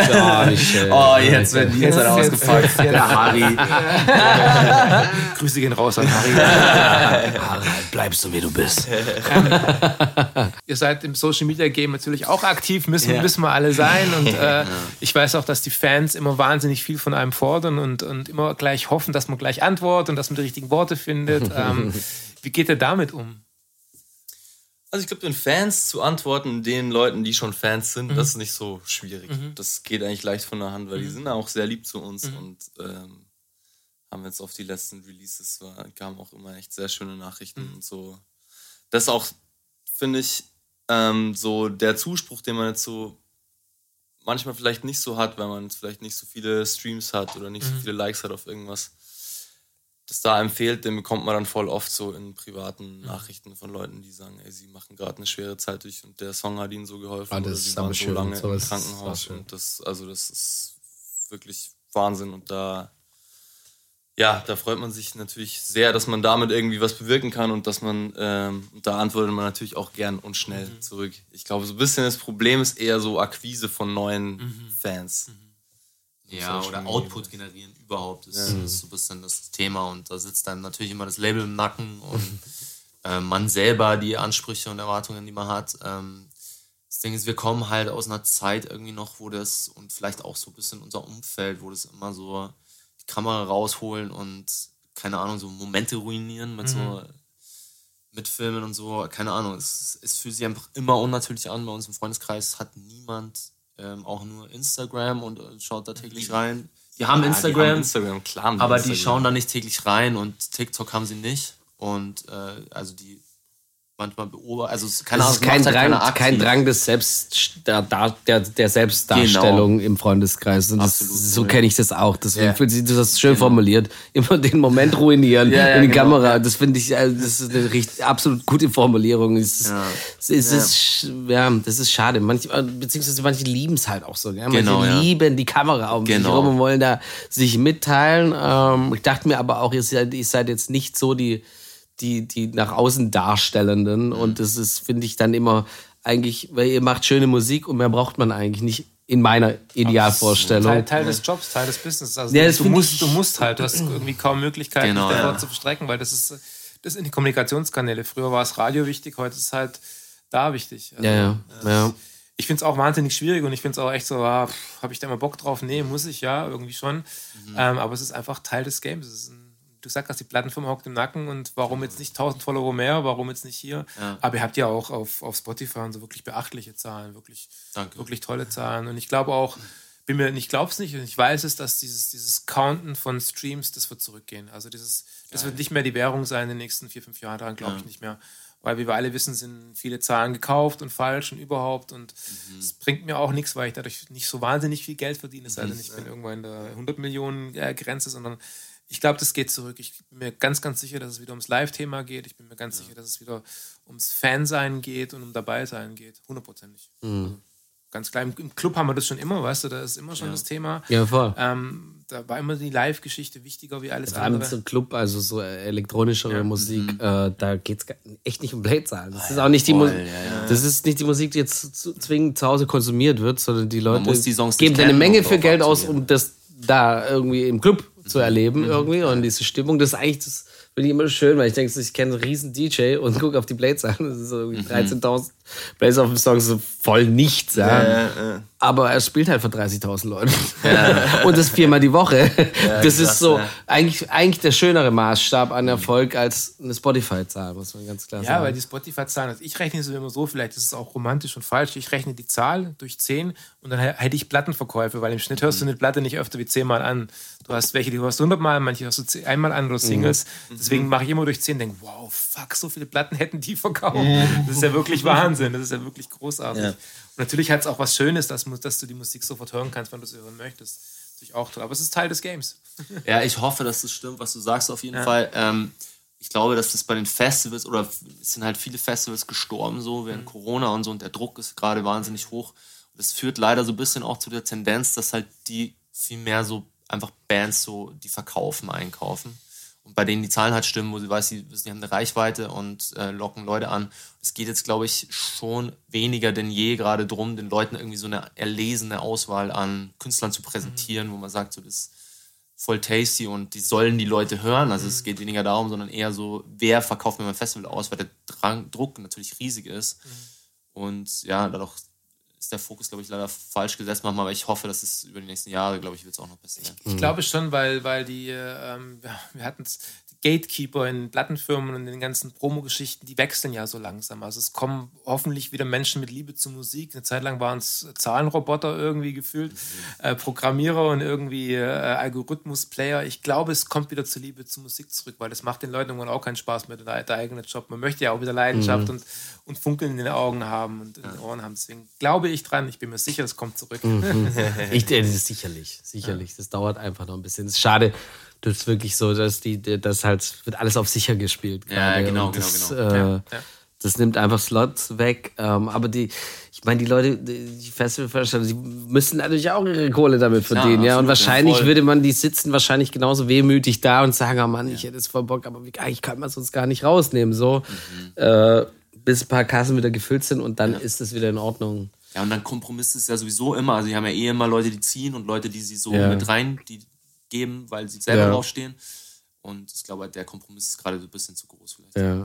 Jetzt werden die jetzt ausgepackt. Der Harry. Grüße gehen raus an Harry. Harald, bleibst du, wie du bist. Ihr seid im Social Media Game natürlich auch aktiv, müssen wir alle sein. Und ich weiß auch, dass die Fans immer wahnsinnig viel von einem fordern und immer gleich hoffen, dass man gleich antwortet und dass man die richtigen Worte findet. Wie geht ihr damit um? Also ich glaube, den Fans zu antworten, den Leuten, die schon Fans sind, das ist nicht so schwierig. Das geht eigentlich leicht von der Hand, weil die sind auch sehr lieb zu uns und haben jetzt auf die letzten Releases, kamen auch immer echt sehr schöne Nachrichten und so. Das ist auch, finde ich, so der Zuspruch, den man jetzt so manchmal vielleicht nicht so hat, weil man vielleicht nicht so viele Streams hat oder nicht so viele Likes hat auf irgendwas. Das da einem fehlt, den bekommt man dann voll oft so in privaten Nachrichten von Leuten, die sagen, ey, sie machen gerade eine schwere Zeit durch und der Song hat ihnen so geholfen oder sie waren so lange im Krankenhaus und das ist wirklich Wahnsinn und da freut man sich natürlich sehr, dass man damit irgendwie was bewirken kann und dass man, da antwortet man natürlich auch gern und schnell zurück. Ich glaube, so ein bisschen das Problem ist eher so Akquise von neuen Fans. Ja, oder Output generieren überhaupt ist so ein bisschen das Thema und da sitzt dann natürlich immer das Label im Nacken und man selber die Ansprüche und Erwartungen, die man hat. Das Ding ist, wir kommen halt aus einer Zeit irgendwie noch, wo das und vielleicht auch so ein bisschen unser Umfeld, wo das immer so die Kamera rausholen und keine Ahnung, so Momente ruinieren mit so mit Filmen und so, keine Ahnung, es fühlt sich einfach immer unnatürlich an. Bei uns im Freundeskreis hat niemand auch nur Instagram und schaut da täglich rein. Die haben Instagram, klar, aber die schauen da nicht täglich rein und TikTok haben sie nicht und also die manchmal beobachten, also keine Ahnung, ist kein Drang des der Selbstdarstellung im Freundeskreis. Und so kenne ich das auch. Deswegen fühlt sich das schön formuliert. Immer den Moment ruinieren in die Kamera. Das finde ich, das ist eine absolut gute Formulierung. Das ist schade. Beziehungsweise manche lieben es halt auch so. Gell? Manche lieben die Kamera um sich rum und wollen da sich mitteilen. Ich dachte mir aber auch, ihr seid jetzt nicht so die nach außen Darstellenden und das ist, finde ich, dann immer eigentlich, weil ihr macht schöne Musik und mehr braucht man eigentlich nicht in meiner Idealvorstellung. Teil des Jobs, Teil des Business. Also du musst halt, du hast irgendwie kaum Möglichkeiten, dich davor zu verstrecken, weil das sind die Kommunikationskanäle. Früher war es Radio wichtig, heute ist es halt da wichtig. Also, ich finde es auch wahnsinnig schwierig und ich finde es auch echt so, habe ich da mal Bock drauf? Nee, muss ich ja, irgendwie schon. Aber es ist einfach Teil des Games. Du sagst, die Plattenfirma hockt im Nacken und warum jetzt nicht 1000 Follower mehr, warum jetzt nicht hier? Ja. Aber ihr habt ja auch auf Spotify und so wirklich beachtliche Zahlen, wirklich tolle Zahlen. Und ich glaube auch, ich glaube es nicht, ich weiß es, dass dieses Counten von Streams, das wird zurückgehen. Also das wird nicht mehr die Währung sein in den nächsten 4-5 Jahren, daran glaube ich nicht mehr. Weil, wie wir alle wissen, sind viele Zahlen gekauft und falsch und überhaupt. Und es bringt mir auch nichts, weil ich dadurch nicht so wahnsinnig viel Geld verdiene. Es sei denn, ich bin irgendwo in der 100 Millionen Grenze, sondern ich glaube, das geht zurück. Ich bin mir ganz, ganz sicher, dass es wieder ums Live-Thema geht. Ich bin mir ganz sicher, dass es wieder ums Fansein geht und um Dabeisein geht. 100%ig. Ganz klar. Im Club haben wir das schon immer, weißt du, da ist immer schon das Thema. Ja, voll. Da war immer die Live-Geschichte wichtiger wie alles vor allem andere. Vor allem im Club, also so elektronischere Musik, da geht es echt nicht um Playzahlen. Das ist auch nicht die Musik. Das ist nicht die Musik, die jetzt zwingend zu Hause konsumiert wird, sondern die Leute geben eine Menge für Geld aus, um das da irgendwie im Club zu erleben irgendwie und diese Stimmung, das ist eigentlich das, finde ich immer schön, weil ich denke, ich kenne einen riesen DJ und gucke auf die Blades an. Das ist so 13.000 Blades auf dem Song, so voll nichts. Ja. Aber er spielt halt für 30.000 Leute. Ja. Und das 4-mal die Woche. Ja, das ist so eigentlich der schönere Maßstab an Erfolg als eine Spotify-Zahl, muss man ganz klar sagen. Ja, weil die Spotify-Zahlen, also ich rechne so immer so, vielleicht ist es auch romantisch und falsch, ich rechne die Zahl durch 10 und dann hätte ich Plattenverkäufe, weil im Schnitt hörst du eine Platte nicht öfter wie 10-mal an. Du hast welche, die hörst du 100-mal, manche hörst du einmal an oder Singles. Deswegen mache ich immer durch 10 und denke, wow, fuck, so viele Platten hätten die verkauft. Das ist ja wirklich Wahnsinn, das ist ja wirklich großartig. Ja. Und natürlich hat es auch was Schönes, dass du die Musik sofort hören kannst, wenn du sie hören möchtest. Das ist natürlich auch toll, aber es ist Teil des Games. Ja, ich hoffe, dass das stimmt, was du sagst auf jeden Fall. Ich glaube, dass das bei den Festivals, oder es sind halt viele Festivals gestorben so während Corona und so, und der Druck ist gerade wahnsinnig hoch. Und das führt leider so ein bisschen auch zu der Tendenz, dass halt die viel mehr so einfach Bands so, die einkaufen. Und bei denen die Zahlen halt stimmen, wo sie wissen, die haben eine Reichweite und locken Leute an. Es geht jetzt, glaube ich, schon weniger denn je gerade drum, den Leuten irgendwie so eine erlesene Auswahl an Künstlern zu präsentieren, wo man sagt, so, das ist voll tasty und die sollen die Leute hören. Also es geht weniger darum, sondern eher so, wer verkauft mir mein Festival aus, weil der Druck natürlich riesig ist. Und ja, dadurch ist der Fokus, glaube ich, leider falsch gesetzt manchmal, aber ich hoffe, dass es über die nächsten Jahre, glaube ich, wird es auch noch besser werden. Ich glaube schon, weil die, wir hatten es, Gatekeeper in Plattenfirmen und in den ganzen Promo-Geschichten, die wechseln ja so langsam. Also es kommen hoffentlich wieder Menschen mit Liebe zur Musik. Eine Zeit lang waren es Zahlenroboter irgendwie gefühlt, Programmierer und irgendwie Algorithmus-Player. Ich glaube, es kommt wieder zur Liebe zur Musik zurück, weil das macht den Leuten irgendwann auch keinen Spaß mehr, der eigene Job. Man möchte ja auch wieder Leidenschaft und Funkeln in den Augen haben und in den Ohren haben. Deswegen glaube ich dran, ich bin mir sicher, es kommt zurück. Das ist sicherlich. Das dauert einfach noch ein bisschen. Es ist schade. Das ist wirklich so, dass das halt wird alles auf sicher gespielt. Ja, genau. Das nimmt einfach Slots weg. Aber die Leute, die Festivalveranstalter, die müssen natürlich auch ihre Kohle damit verdienen. Ja, und wahrscheinlich würde man die sitzen wahrscheinlich genauso wehmütig da und sagen, oh Mann, ich hätte es voll Bock, aber ich kann man sonst gar nicht rausnehmen. So, bis ein paar Kassen wieder gefüllt sind und dann ist es wieder in Ordnung. Ja, und dann Kompromiss ist ja sowieso immer. Also, die haben ja immer Leute, die ziehen und Leute, die sie so mit rein, die geben, weil sie selber draufstehen. Und ich glaube, der Kompromiss ist gerade so ein bisschen zu groß vielleicht. Ja.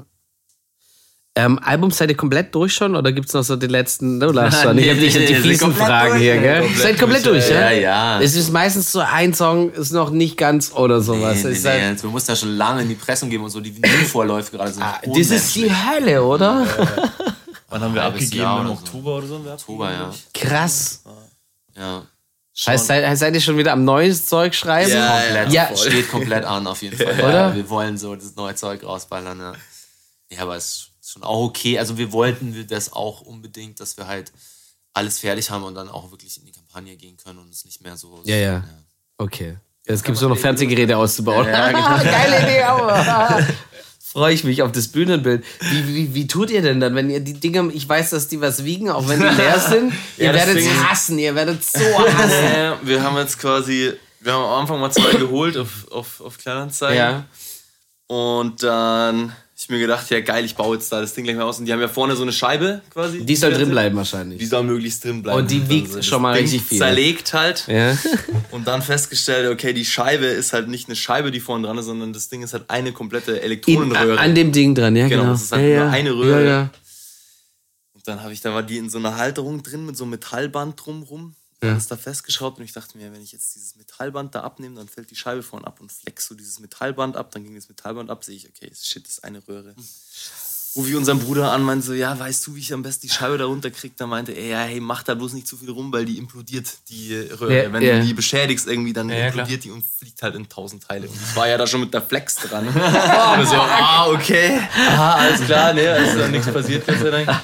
Album seid ihr komplett durch schon oder gibt es noch so die letzten? Du lachst schon. Ich habe die Fliesenfragen hier, gell? Seid komplett durch, ja? Ja. Es ist meistens so ein Song, ist noch nicht ganz oder sowas. Nee. Man muss da schon lange in die Pressung geben und so. Die Vinylvorläufe gerade sind. Das ist die Hölle, oder? Wann haben wir abgegeben? Im Oktober oder so? Oktober, ja. Krass. Ja. Heißt, seid ihr schon wieder am neues Zeug schreiben? Ja, steht komplett an auf jeden Fall. Oder? Ja, wir wollen so das neue Zeug rausballern. Ja, aber es ist schon auch okay. Also wir wollten das auch unbedingt, dass wir halt alles fertig haben und dann auch wirklich in die Kampagne gehen können und es nicht mehr so... Ja. Okay. Jetzt gibt es nur noch Fernsehgeräte auszubauen. Ja, genau. Geile Idee, aber... Freue ich mich auf das Bühnenbild. Wie tut ihr denn dann, wenn ihr die Dinger, ich weiß, dass die was wiegen, auch wenn die leer sind, ihr werdet es hassen, ihr werdet so hassen. Wir haben jetzt quasi, wir haben am Anfang mal 2 geholt auf Kleinanzeigen. Ja. Und dann habe ich mir gedacht, ja geil, ich baue jetzt da das Ding gleich mal aus. Und die haben ja vorne so eine Scheibe quasi. Die soll drin bleiben wahrscheinlich. Die soll möglichst drin bleiben. Und die wiegt schon mal richtig viel. Zerlegt halt. Ja. Und dann festgestellt, okay, die Scheibe ist halt nicht eine Scheibe, die vorne dran ist, sondern das Ding ist halt eine komplette Elektronenröhre. An dem Ding dran, ja, genau. Das ist halt nur eine Röhre. Ja. Und dann war die in so einer Halterung drin mit so einem Metallband drumrum. Dann ist da festgeschraubt und ich dachte mir, wenn ich jetzt dieses Metallband da abnehme, dann fällt die Scheibe vorne ab und flex so dieses Metallband ab, dann ging das Metallband ab, sehe ich, okay, shit, das ist eine Röhre. Rufe ich unseren Bruder an, meinte so, ja, weißt du, wie ich am besten die Scheibe da runterkriege? Da meinte er, hey, mach da bloß nicht zu viel rum, weil die implodiert, die Röhre. Ja, wenn du die beschädigst irgendwie, dann implodiert die und fliegt halt in 1000 Teile. Und ich war ja da schon mit der Flex dran. Und so, okay, alles klar, ist da nichts passiert, Gott sei Dank.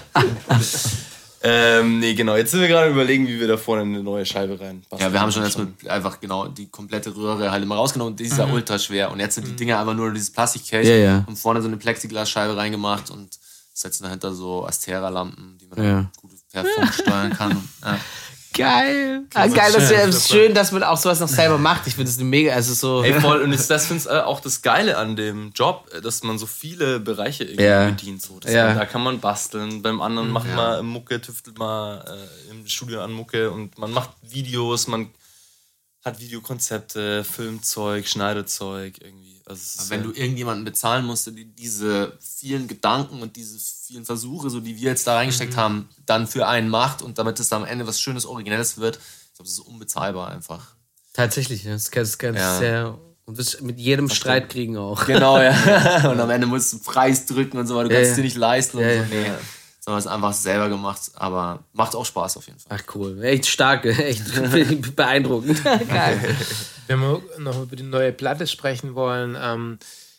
Genau. Jetzt sind wir gerade überlegen, wie wir da vorne eine neue Scheibe rein. Ja, wir haben schon jetzt einfach genau die komplette Röhre halt immer rausgenommen. Die ist ja ultra schwer. Und jetzt sind die Dinger einfach nur dieses Plastikcase und vorne so eine Plexiglasscheibe reingemacht und setzen dahinter so Astera-Lampen, die man dann gut per Funk steuern kann. Ja. Geil. Geil, das ist schön, dass man auch sowas noch selber macht. Ich finde das mega, also so. Ey, voll. Und das finde ich auch das Geile an dem Job, dass man so viele Bereiche irgendwie bedient. So. Da kann man basteln, beim anderen macht man Mucke, tüftelt mal im Studio an Mucke und man macht Videos, man hat Videokonzepte, Filmzeug, Schneidezeug irgendwie. Also wenn du irgendjemanden bezahlen musst, der diese vielen Gedanken und diese vielen Versuche, so die wir jetzt da reingesteckt haben, dann für einen macht und damit es am Ende was Schönes, Originelles wird, ich glaube, das ist unbezahlbar einfach. Tatsächlich, das ist ganz sehr... Und das mit jedem Streit kriegen auch. Genau, ja. Und am Ende musst du Preis drücken und so, weil du kannst es dir nicht leisten und so. Nee. Sondern es einfach selber gemacht, aber macht auch Spaß auf jeden Fall. Ach cool, echt stark, echt beeindruckend. Geil. Wenn wir noch über die neue Platte sprechen wollen, in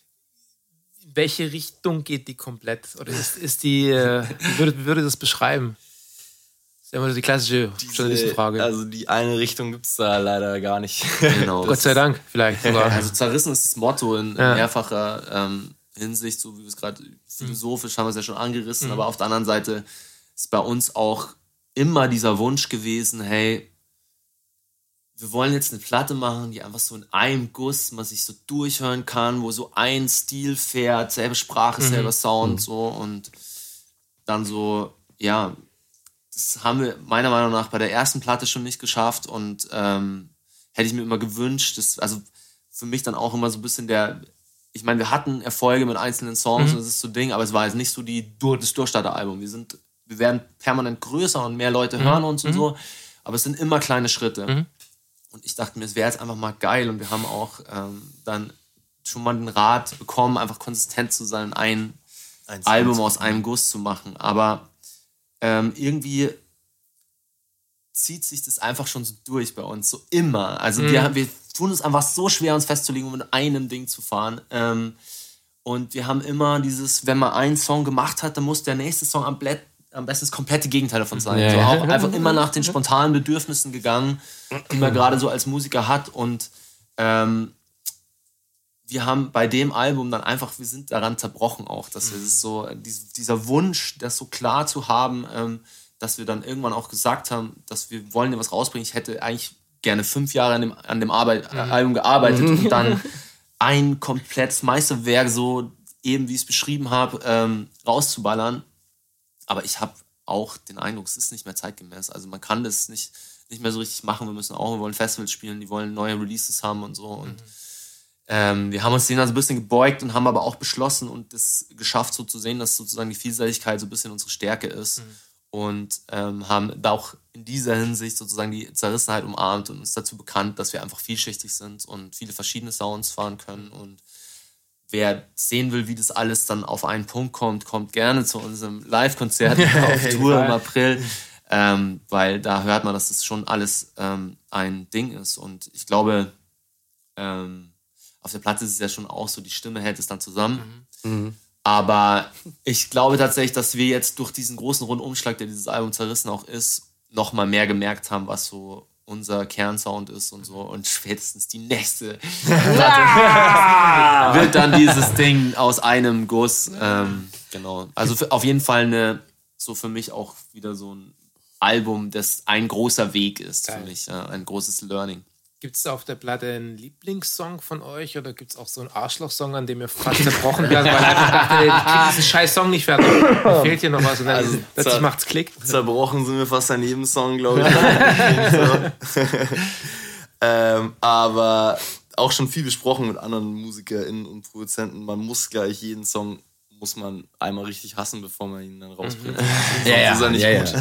welche Richtung geht die komplett? Oder ist die, wie würde das beschreiben? Das ist ja immer die klassische Journalistenfrage. Also die eine Richtung gibt es da leider gar nicht. Genau. Gott sei Dank, vielleicht sogar. Also zerrissen ist das Motto in mehrfacher Hinsicht, so wie wir es gerade philosophisch haben wir es ja schon angerissen, aber auf der anderen Seite ist bei uns auch immer dieser Wunsch gewesen, hey, wir wollen jetzt eine Platte machen, die einfach so in einem Guss man sich so durchhören kann, wo so ein Stil fährt, selbe Sprache, selber Sound, so und dann so, ja, das haben wir meiner Meinung nach bei der ersten Platte schon nicht geschafft und hätte ich mir immer gewünscht, also für mich dann auch immer so ein bisschen ich meine, wir hatten Erfolge mit einzelnen Songs und das ist so ein Ding, aber es war jetzt nicht so das Durchstarter-Album. Wir werden permanent größer und mehr Leute hören uns und so, aber es sind immer kleine Schritte. Und ich dachte mir, es wäre jetzt einfach mal geil und wir haben auch dann schon mal den Rat bekommen, einfach konsistent zu sein, ein Album aus einem Guss zu machen. Aber irgendwie zieht sich das einfach schon so durch bei uns, so immer. Also wir tun es einfach so schwer, uns festzulegen, um mit einem Ding zu fahren. Und wir haben immer wenn man einen Song gemacht hat, dann muss der nächste Song am besten das komplette Gegenteil davon sein. Ja. So auch einfach immer nach den spontanen Bedürfnissen gegangen, die man gerade so als Musiker hat. Und wir haben bei dem Album dann einfach, wir sind daran zerbrochen auch, dass wir das so, dieser Wunsch, das so klar zu haben, dass wir dann irgendwann auch gesagt haben, dass wir wollen ja was rausbringen. Ich hätte eigentlich gerne 5 Jahre an dem Album gearbeitet und dann ein komplettes Meisterwerk, so eben wie ich es beschrieben habe, rauszuballern. Aber ich habe auch den Eindruck, es ist nicht mehr zeitgemäß. Also man kann das nicht mehr so richtig machen. Wir wollen Festivals spielen, die wollen neue Releases haben und so. Und wir haben uns denen also ein bisschen gebeugt und haben aber auch beschlossen und das geschafft, so zu sehen, dass sozusagen die Vielseitigkeit so ein bisschen unsere Stärke ist. Und haben da auch in dieser Hinsicht sozusagen die Zerrissenheit umarmt und uns dazu bekannt, dass wir einfach vielschichtig sind und viele verschiedene Sounds fahren können. Und wer sehen will, wie das alles dann auf einen Punkt kommt gerne zu unserem Live-Konzert auf Tour im April, weil da hört man, dass das schon alles ein Ding ist. Und ich glaube, auf der Platte ist es ja schon auch so, die Stimme hält es dann zusammen. Aber ich glaube tatsächlich, dass wir jetzt durch diesen großen Rundumschlag, der dieses Album zerrissen auch ist, noch mal mehr gemerkt haben, was so unser Kernsound ist und so. Und spätestens die nächste Platte wird dann dieses Ding aus einem Guss. Genau. Also auf jeden Fall so für mich auch wieder so ein Album, das ein großer Weg ist. Geil. Für mich. Ein großes Learning. Gibt es auf der Platte einen Lieblingssong von euch oder gibt es auch so einen Arschloch-Song, an dem ihr fast zerbrochen werdet, weil ihr einfach dachtet, ich krieg diesen scheiß Song nicht fertig. Da fehlt hier noch was und dann plötzlich macht's Klick. Zerbrochen sind wir fast an jedem Song, glaube ich. Aber auch schon viel besprochen mit anderen MusikerInnen und Produzenten. Man muss gleich jeden Song einmal richtig hassen, bevor man ihn dann rausbringt. Ja, gut.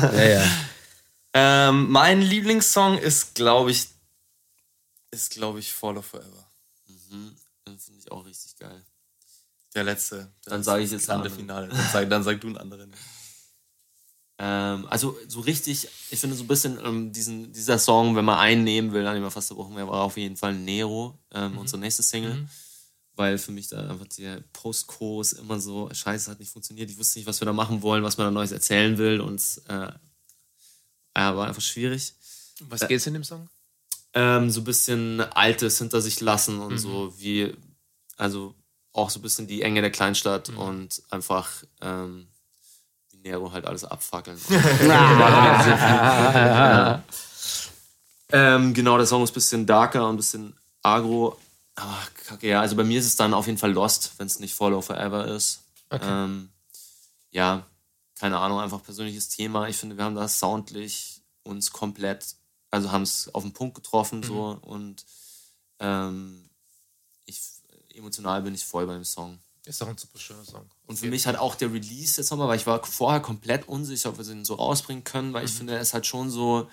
Mein Lieblingssong ist, glaube ich, Follow Forever. Den finde ich auch richtig geil. Der letzte. Dann sage ich jetzt ein Finale. Dann sag du einen anderen. Also so richtig, ich finde so ein bisschen dieser Song, wenn man einen nehmen will, an dem wir fast zerbrochen wäre, war auf jeden Fall Nero, unsere nächste Single. Weil für mich da einfach der Post-Chorus immer so, scheiße, hat nicht funktioniert. Ich wusste nicht, was wir da machen wollen, was man da Neues erzählen will. Und war einfach schwierig. Um was geht's in dem Song? So ein bisschen Altes hinter sich lassen und so also auch so ein bisschen die Enge der Kleinstadt und einfach wie Nero halt alles abfackeln. Genau, der Song ist ein bisschen darker und ein bisschen agro. Aber kacke, ja, also bei mir ist es dann auf jeden Fall Lost, wenn es nicht Follow Forever ist. Okay. Ja, keine Ahnung, einfach persönliches Thema. Ich finde, wir haben da soundlich uns komplett also haben es auf den Punkt getroffen so und emotional bin ich voll bei dem Song. Ist doch ein super schöner Song. Und für mich hat auch der Release jetzt nochmal, weil ich war vorher komplett unsicher, ob wir den so rausbringen können, weil ich finde, es hat schon so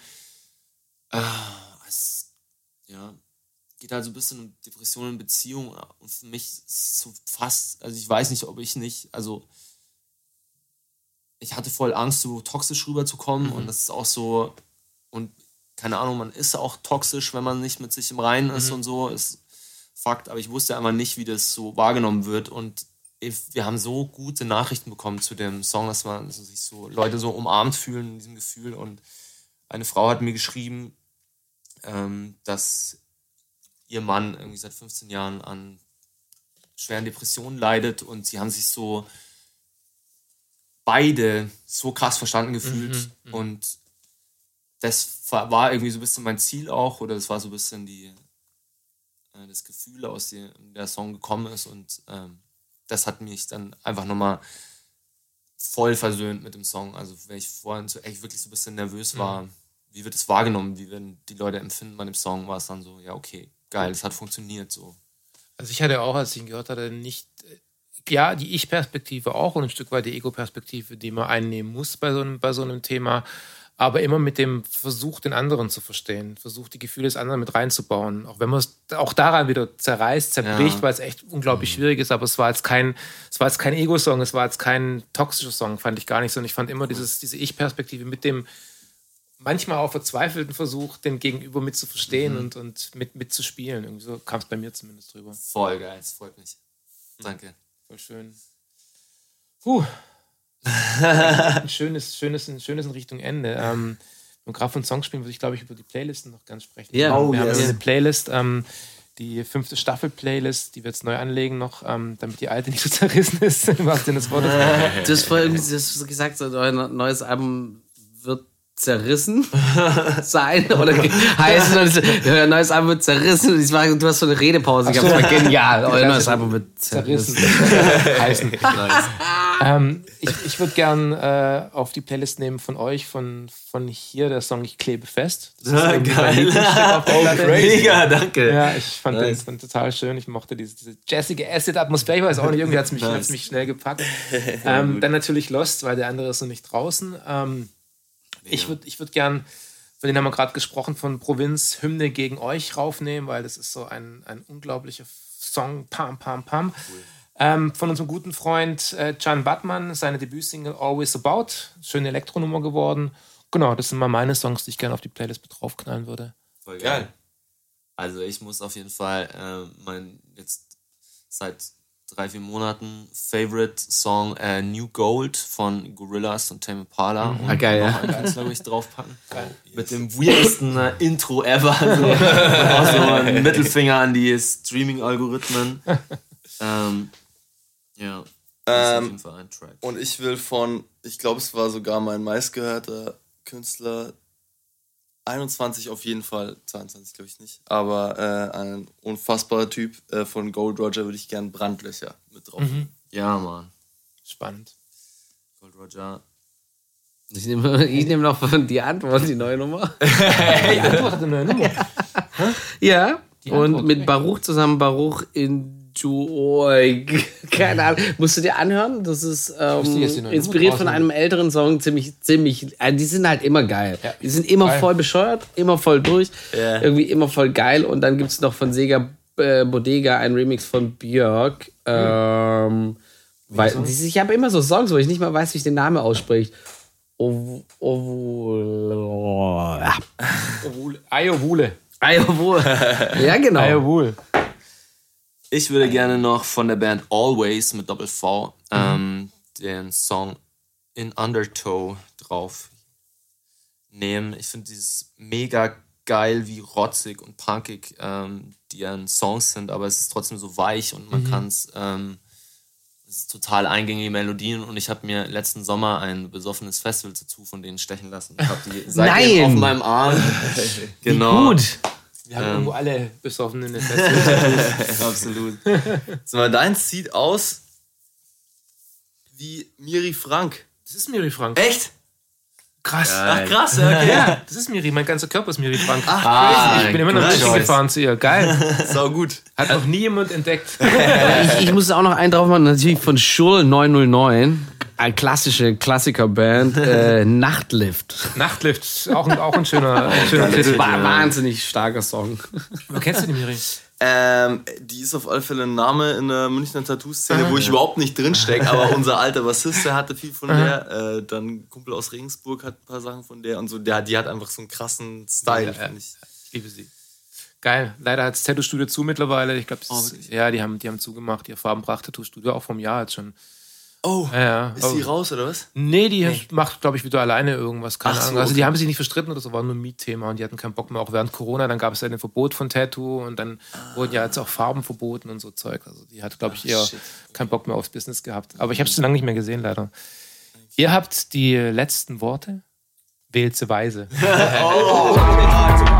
geht halt so ein bisschen um Depressionen in Beziehungen und für mich ist es so fast, also ich weiß nicht, ob ich nicht, also ich hatte voll Angst, so toxisch rüberzukommen und das ist auch so, und keine Ahnung, man ist auch toxisch, wenn man nicht mit sich im Reinen ist und so, ist Fakt, aber ich wusste einfach nicht, wie das so wahrgenommen wird und wir haben so gute Nachrichten bekommen zu dem Song, dass man sich so Leute so umarmt fühlen in diesem Gefühl und eine Frau hat mir geschrieben, dass ihr Mann irgendwie seit 15 Jahren an schweren Depressionen leidet und sie haben sich so beide so krass verstanden gefühlt und das war irgendwie so ein bisschen mein Ziel auch oder das war so ein bisschen das Gefühl, aus dem der Song gekommen ist und das hat mich dann einfach nochmal voll versöhnt mit dem Song, also wenn ich vorhin so echt wirklich so ein bisschen nervös war, wie wird es wahrgenommen, wie werden die Leute empfinden bei dem Song, war es dann so, ja okay, geil, es hat funktioniert so. Also ich hatte auch, als ich ihn gehört hatte, nicht, ja, die Ich-Perspektive auch und ein Stück weit die Ego-Perspektive, die man einnehmen muss bei so einem Thema, aber immer mit dem Versuch, den anderen zu verstehen, Versuch, die Gefühle des anderen mit reinzubauen, auch wenn man es auch daran wieder zerreißt, zerbricht, weil es echt unglaublich schwierig ist, aber es war jetzt kein Ego-Song, es war jetzt kein toxischer Song, fand ich gar nicht so und ich fand immer diese Ich-Perspektive mit dem manchmal auch verzweifelten Versuch, den Gegenüber mitzuverstehen und mitzuspielen. Irgendwie so kam es bei mir zumindest drüber. Voll geil, es freut mich. Danke. Voll schön. Ein schönes in Richtung Ende. Und gerade von Songs spielen würde ich, glaube ich, über die Playlisten noch ganz sprechen. Ja, wir haben eine Playlist, die 5. Staffel-Playlist, die wir jetzt neu anlegen noch, damit die alte nicht so zerrissen ist. Im wahrsten Sinne des Wortes. Du hast vorher irgendwie gesagt, so euer neues Album wird zerrissen sein oder heißen. Euer neues Album wird zerrissen. Du hast so eine Redepause gehabt. Das war genial. Euer neues Album wird zerrissen. heißen. Ich würde gern auf die Playlist nehmen von euch, von hier, der Song Ich klebe fest. Das ist geil. Mega, danke. Ja, ich fand den total schön. Ich mochte diese jazzige Acid-Atmosphäre. Ich weiß auch nicht, irgendwie hat es mich schnell gepackt. Dann natürlich Lost, weil der andere ist noch nicht draußen. Ich würd gern, von denen haben wir gerade gesprochen, von Provinz Hymne gegen euch raufnehmen, weil das ist so ein unglaublicher Song. Pam, pam, pam. Cool. Von unserem guten Freund Can Batman, seine Debütsingle Always About. Schöne Elektronummer geworden. Genau, das sind mal meine Songs, die ich gerne auf die Playlist mit draufknallen würde. Voll geil. Also ich muss auf jeden Fall mein jetzt seit 3-4 Monaten Favorite-Song New Gold von Gorillaz und Tame Impala. Geil, ja. Glaube ich, draufpacken. Geil. Mit dem weirdesten Intro ever. So. Und auch so ein Mittelfinger an die Streaming-Algorithmen. Ja. Das ist auf jeden Fall ein Track. Und ich will ich glaube, es war sogar mein meistgehörter Künstler, 21 auf jeden Fall, 22 glaube ich nicht, aber ein unfassbarer Typ von Gold Roger würde ich gern Brandlöcher mit drauf. Ja, Mann. Spannend. Gold Roger. Ich nehme noch von die Antwort, die neue Nummer. Die Antwort hat eine neue Nummer. Ja, und mit Baruch zusammen, Baruch in keine Ahnung. Musst du dir anhören? Das ist inspiriert von einem älteren Song, ziemlich, die sind halt immer geil. Ja. Die sind immer voll bescheuert, immer voll durch, irgendwie immer voll geil. Und dann gibt es noch von Sega Bodega ein Remix von Björk. Ich habe immer so Songs, wo ich nicht mal weiß, wie ich den Namen ausspricht. Ayovule. Ja, genau. Ayovule. Ich würde gerne noch von der Band Always mit Doppel-V den Song In Undertow drauf nehmen. Ich finde dieses mega geil, wie rotzig und punkig die Songs sind, aber es ist trotzdem so weich und man kann es ist total eingängige Melodien und ich habe mir letzten Sommer ein besoffenes Festival dazu von denen stechen lassen. Ich habe die seitdem auf meinem Arm. Genau. Wie gut. Wir haben irgendwo alle besoffen in den Festivals. Absolut. Sag mal, deins sieht aus wie Miri Frank. Das ist Miri Frank. Echt? Krass. Ach, krass, ja, okay. Ja, das ist Miri, mein ganzer Körper ist Miri Frank. Ah, Ich bin immer noch good München choice. gefahren zu ihr. Geil. Sau gut. Hat noch nie jemand entdeckt. Ich muss auch noch einen drauf machen, natürlich von Schul 909. Eine Klassikerband, Nachtlift. Nachtlift, auch ein schöner Titel. Wahnsinnig starker Song. Wo kennst du die Miri? Die ist auf alle Fälle ein Name in der Münchner Tattoo-Szene, wo ich überhaupt nicht drinstecke, aber unser alter Bassist, der hatte viel von der. Dann ein Kumpel aus Regensburg hat ein paar Sachen von der und so. Die hat einfach so einen krassen Style, finde ich. Ich liebe sie. Geil. Leider hat das Tattoo-Studio zu mittlerweile. Ich glaube, ja, die haben zugemacht. Ihr Farbenpracht-Tattoo-Studio auch vom Jahr jetzt schon. Oh, ja. Ist die raus, oder was? Nee, die macht, glaube ich, wieder alleine irgendwas. Keine Ach so, Ahnung. Also die okay. haben sich nicht verstritten oder so, war nur ein Mietthema und die hatten keinen Bock mehr. Auch während Corona, dann gab es ja ein Verbot von Tattoo und dann wurden ja jetzt auch Farben verboten und so Zeug. Also die hat, glaube ich, eher keinen Bock mehr aufs Business gehabt. Aber ich habe es schon lange nicht mehr gesehen, leider. Ihr habt die letzten Worte. Wählt sie weise.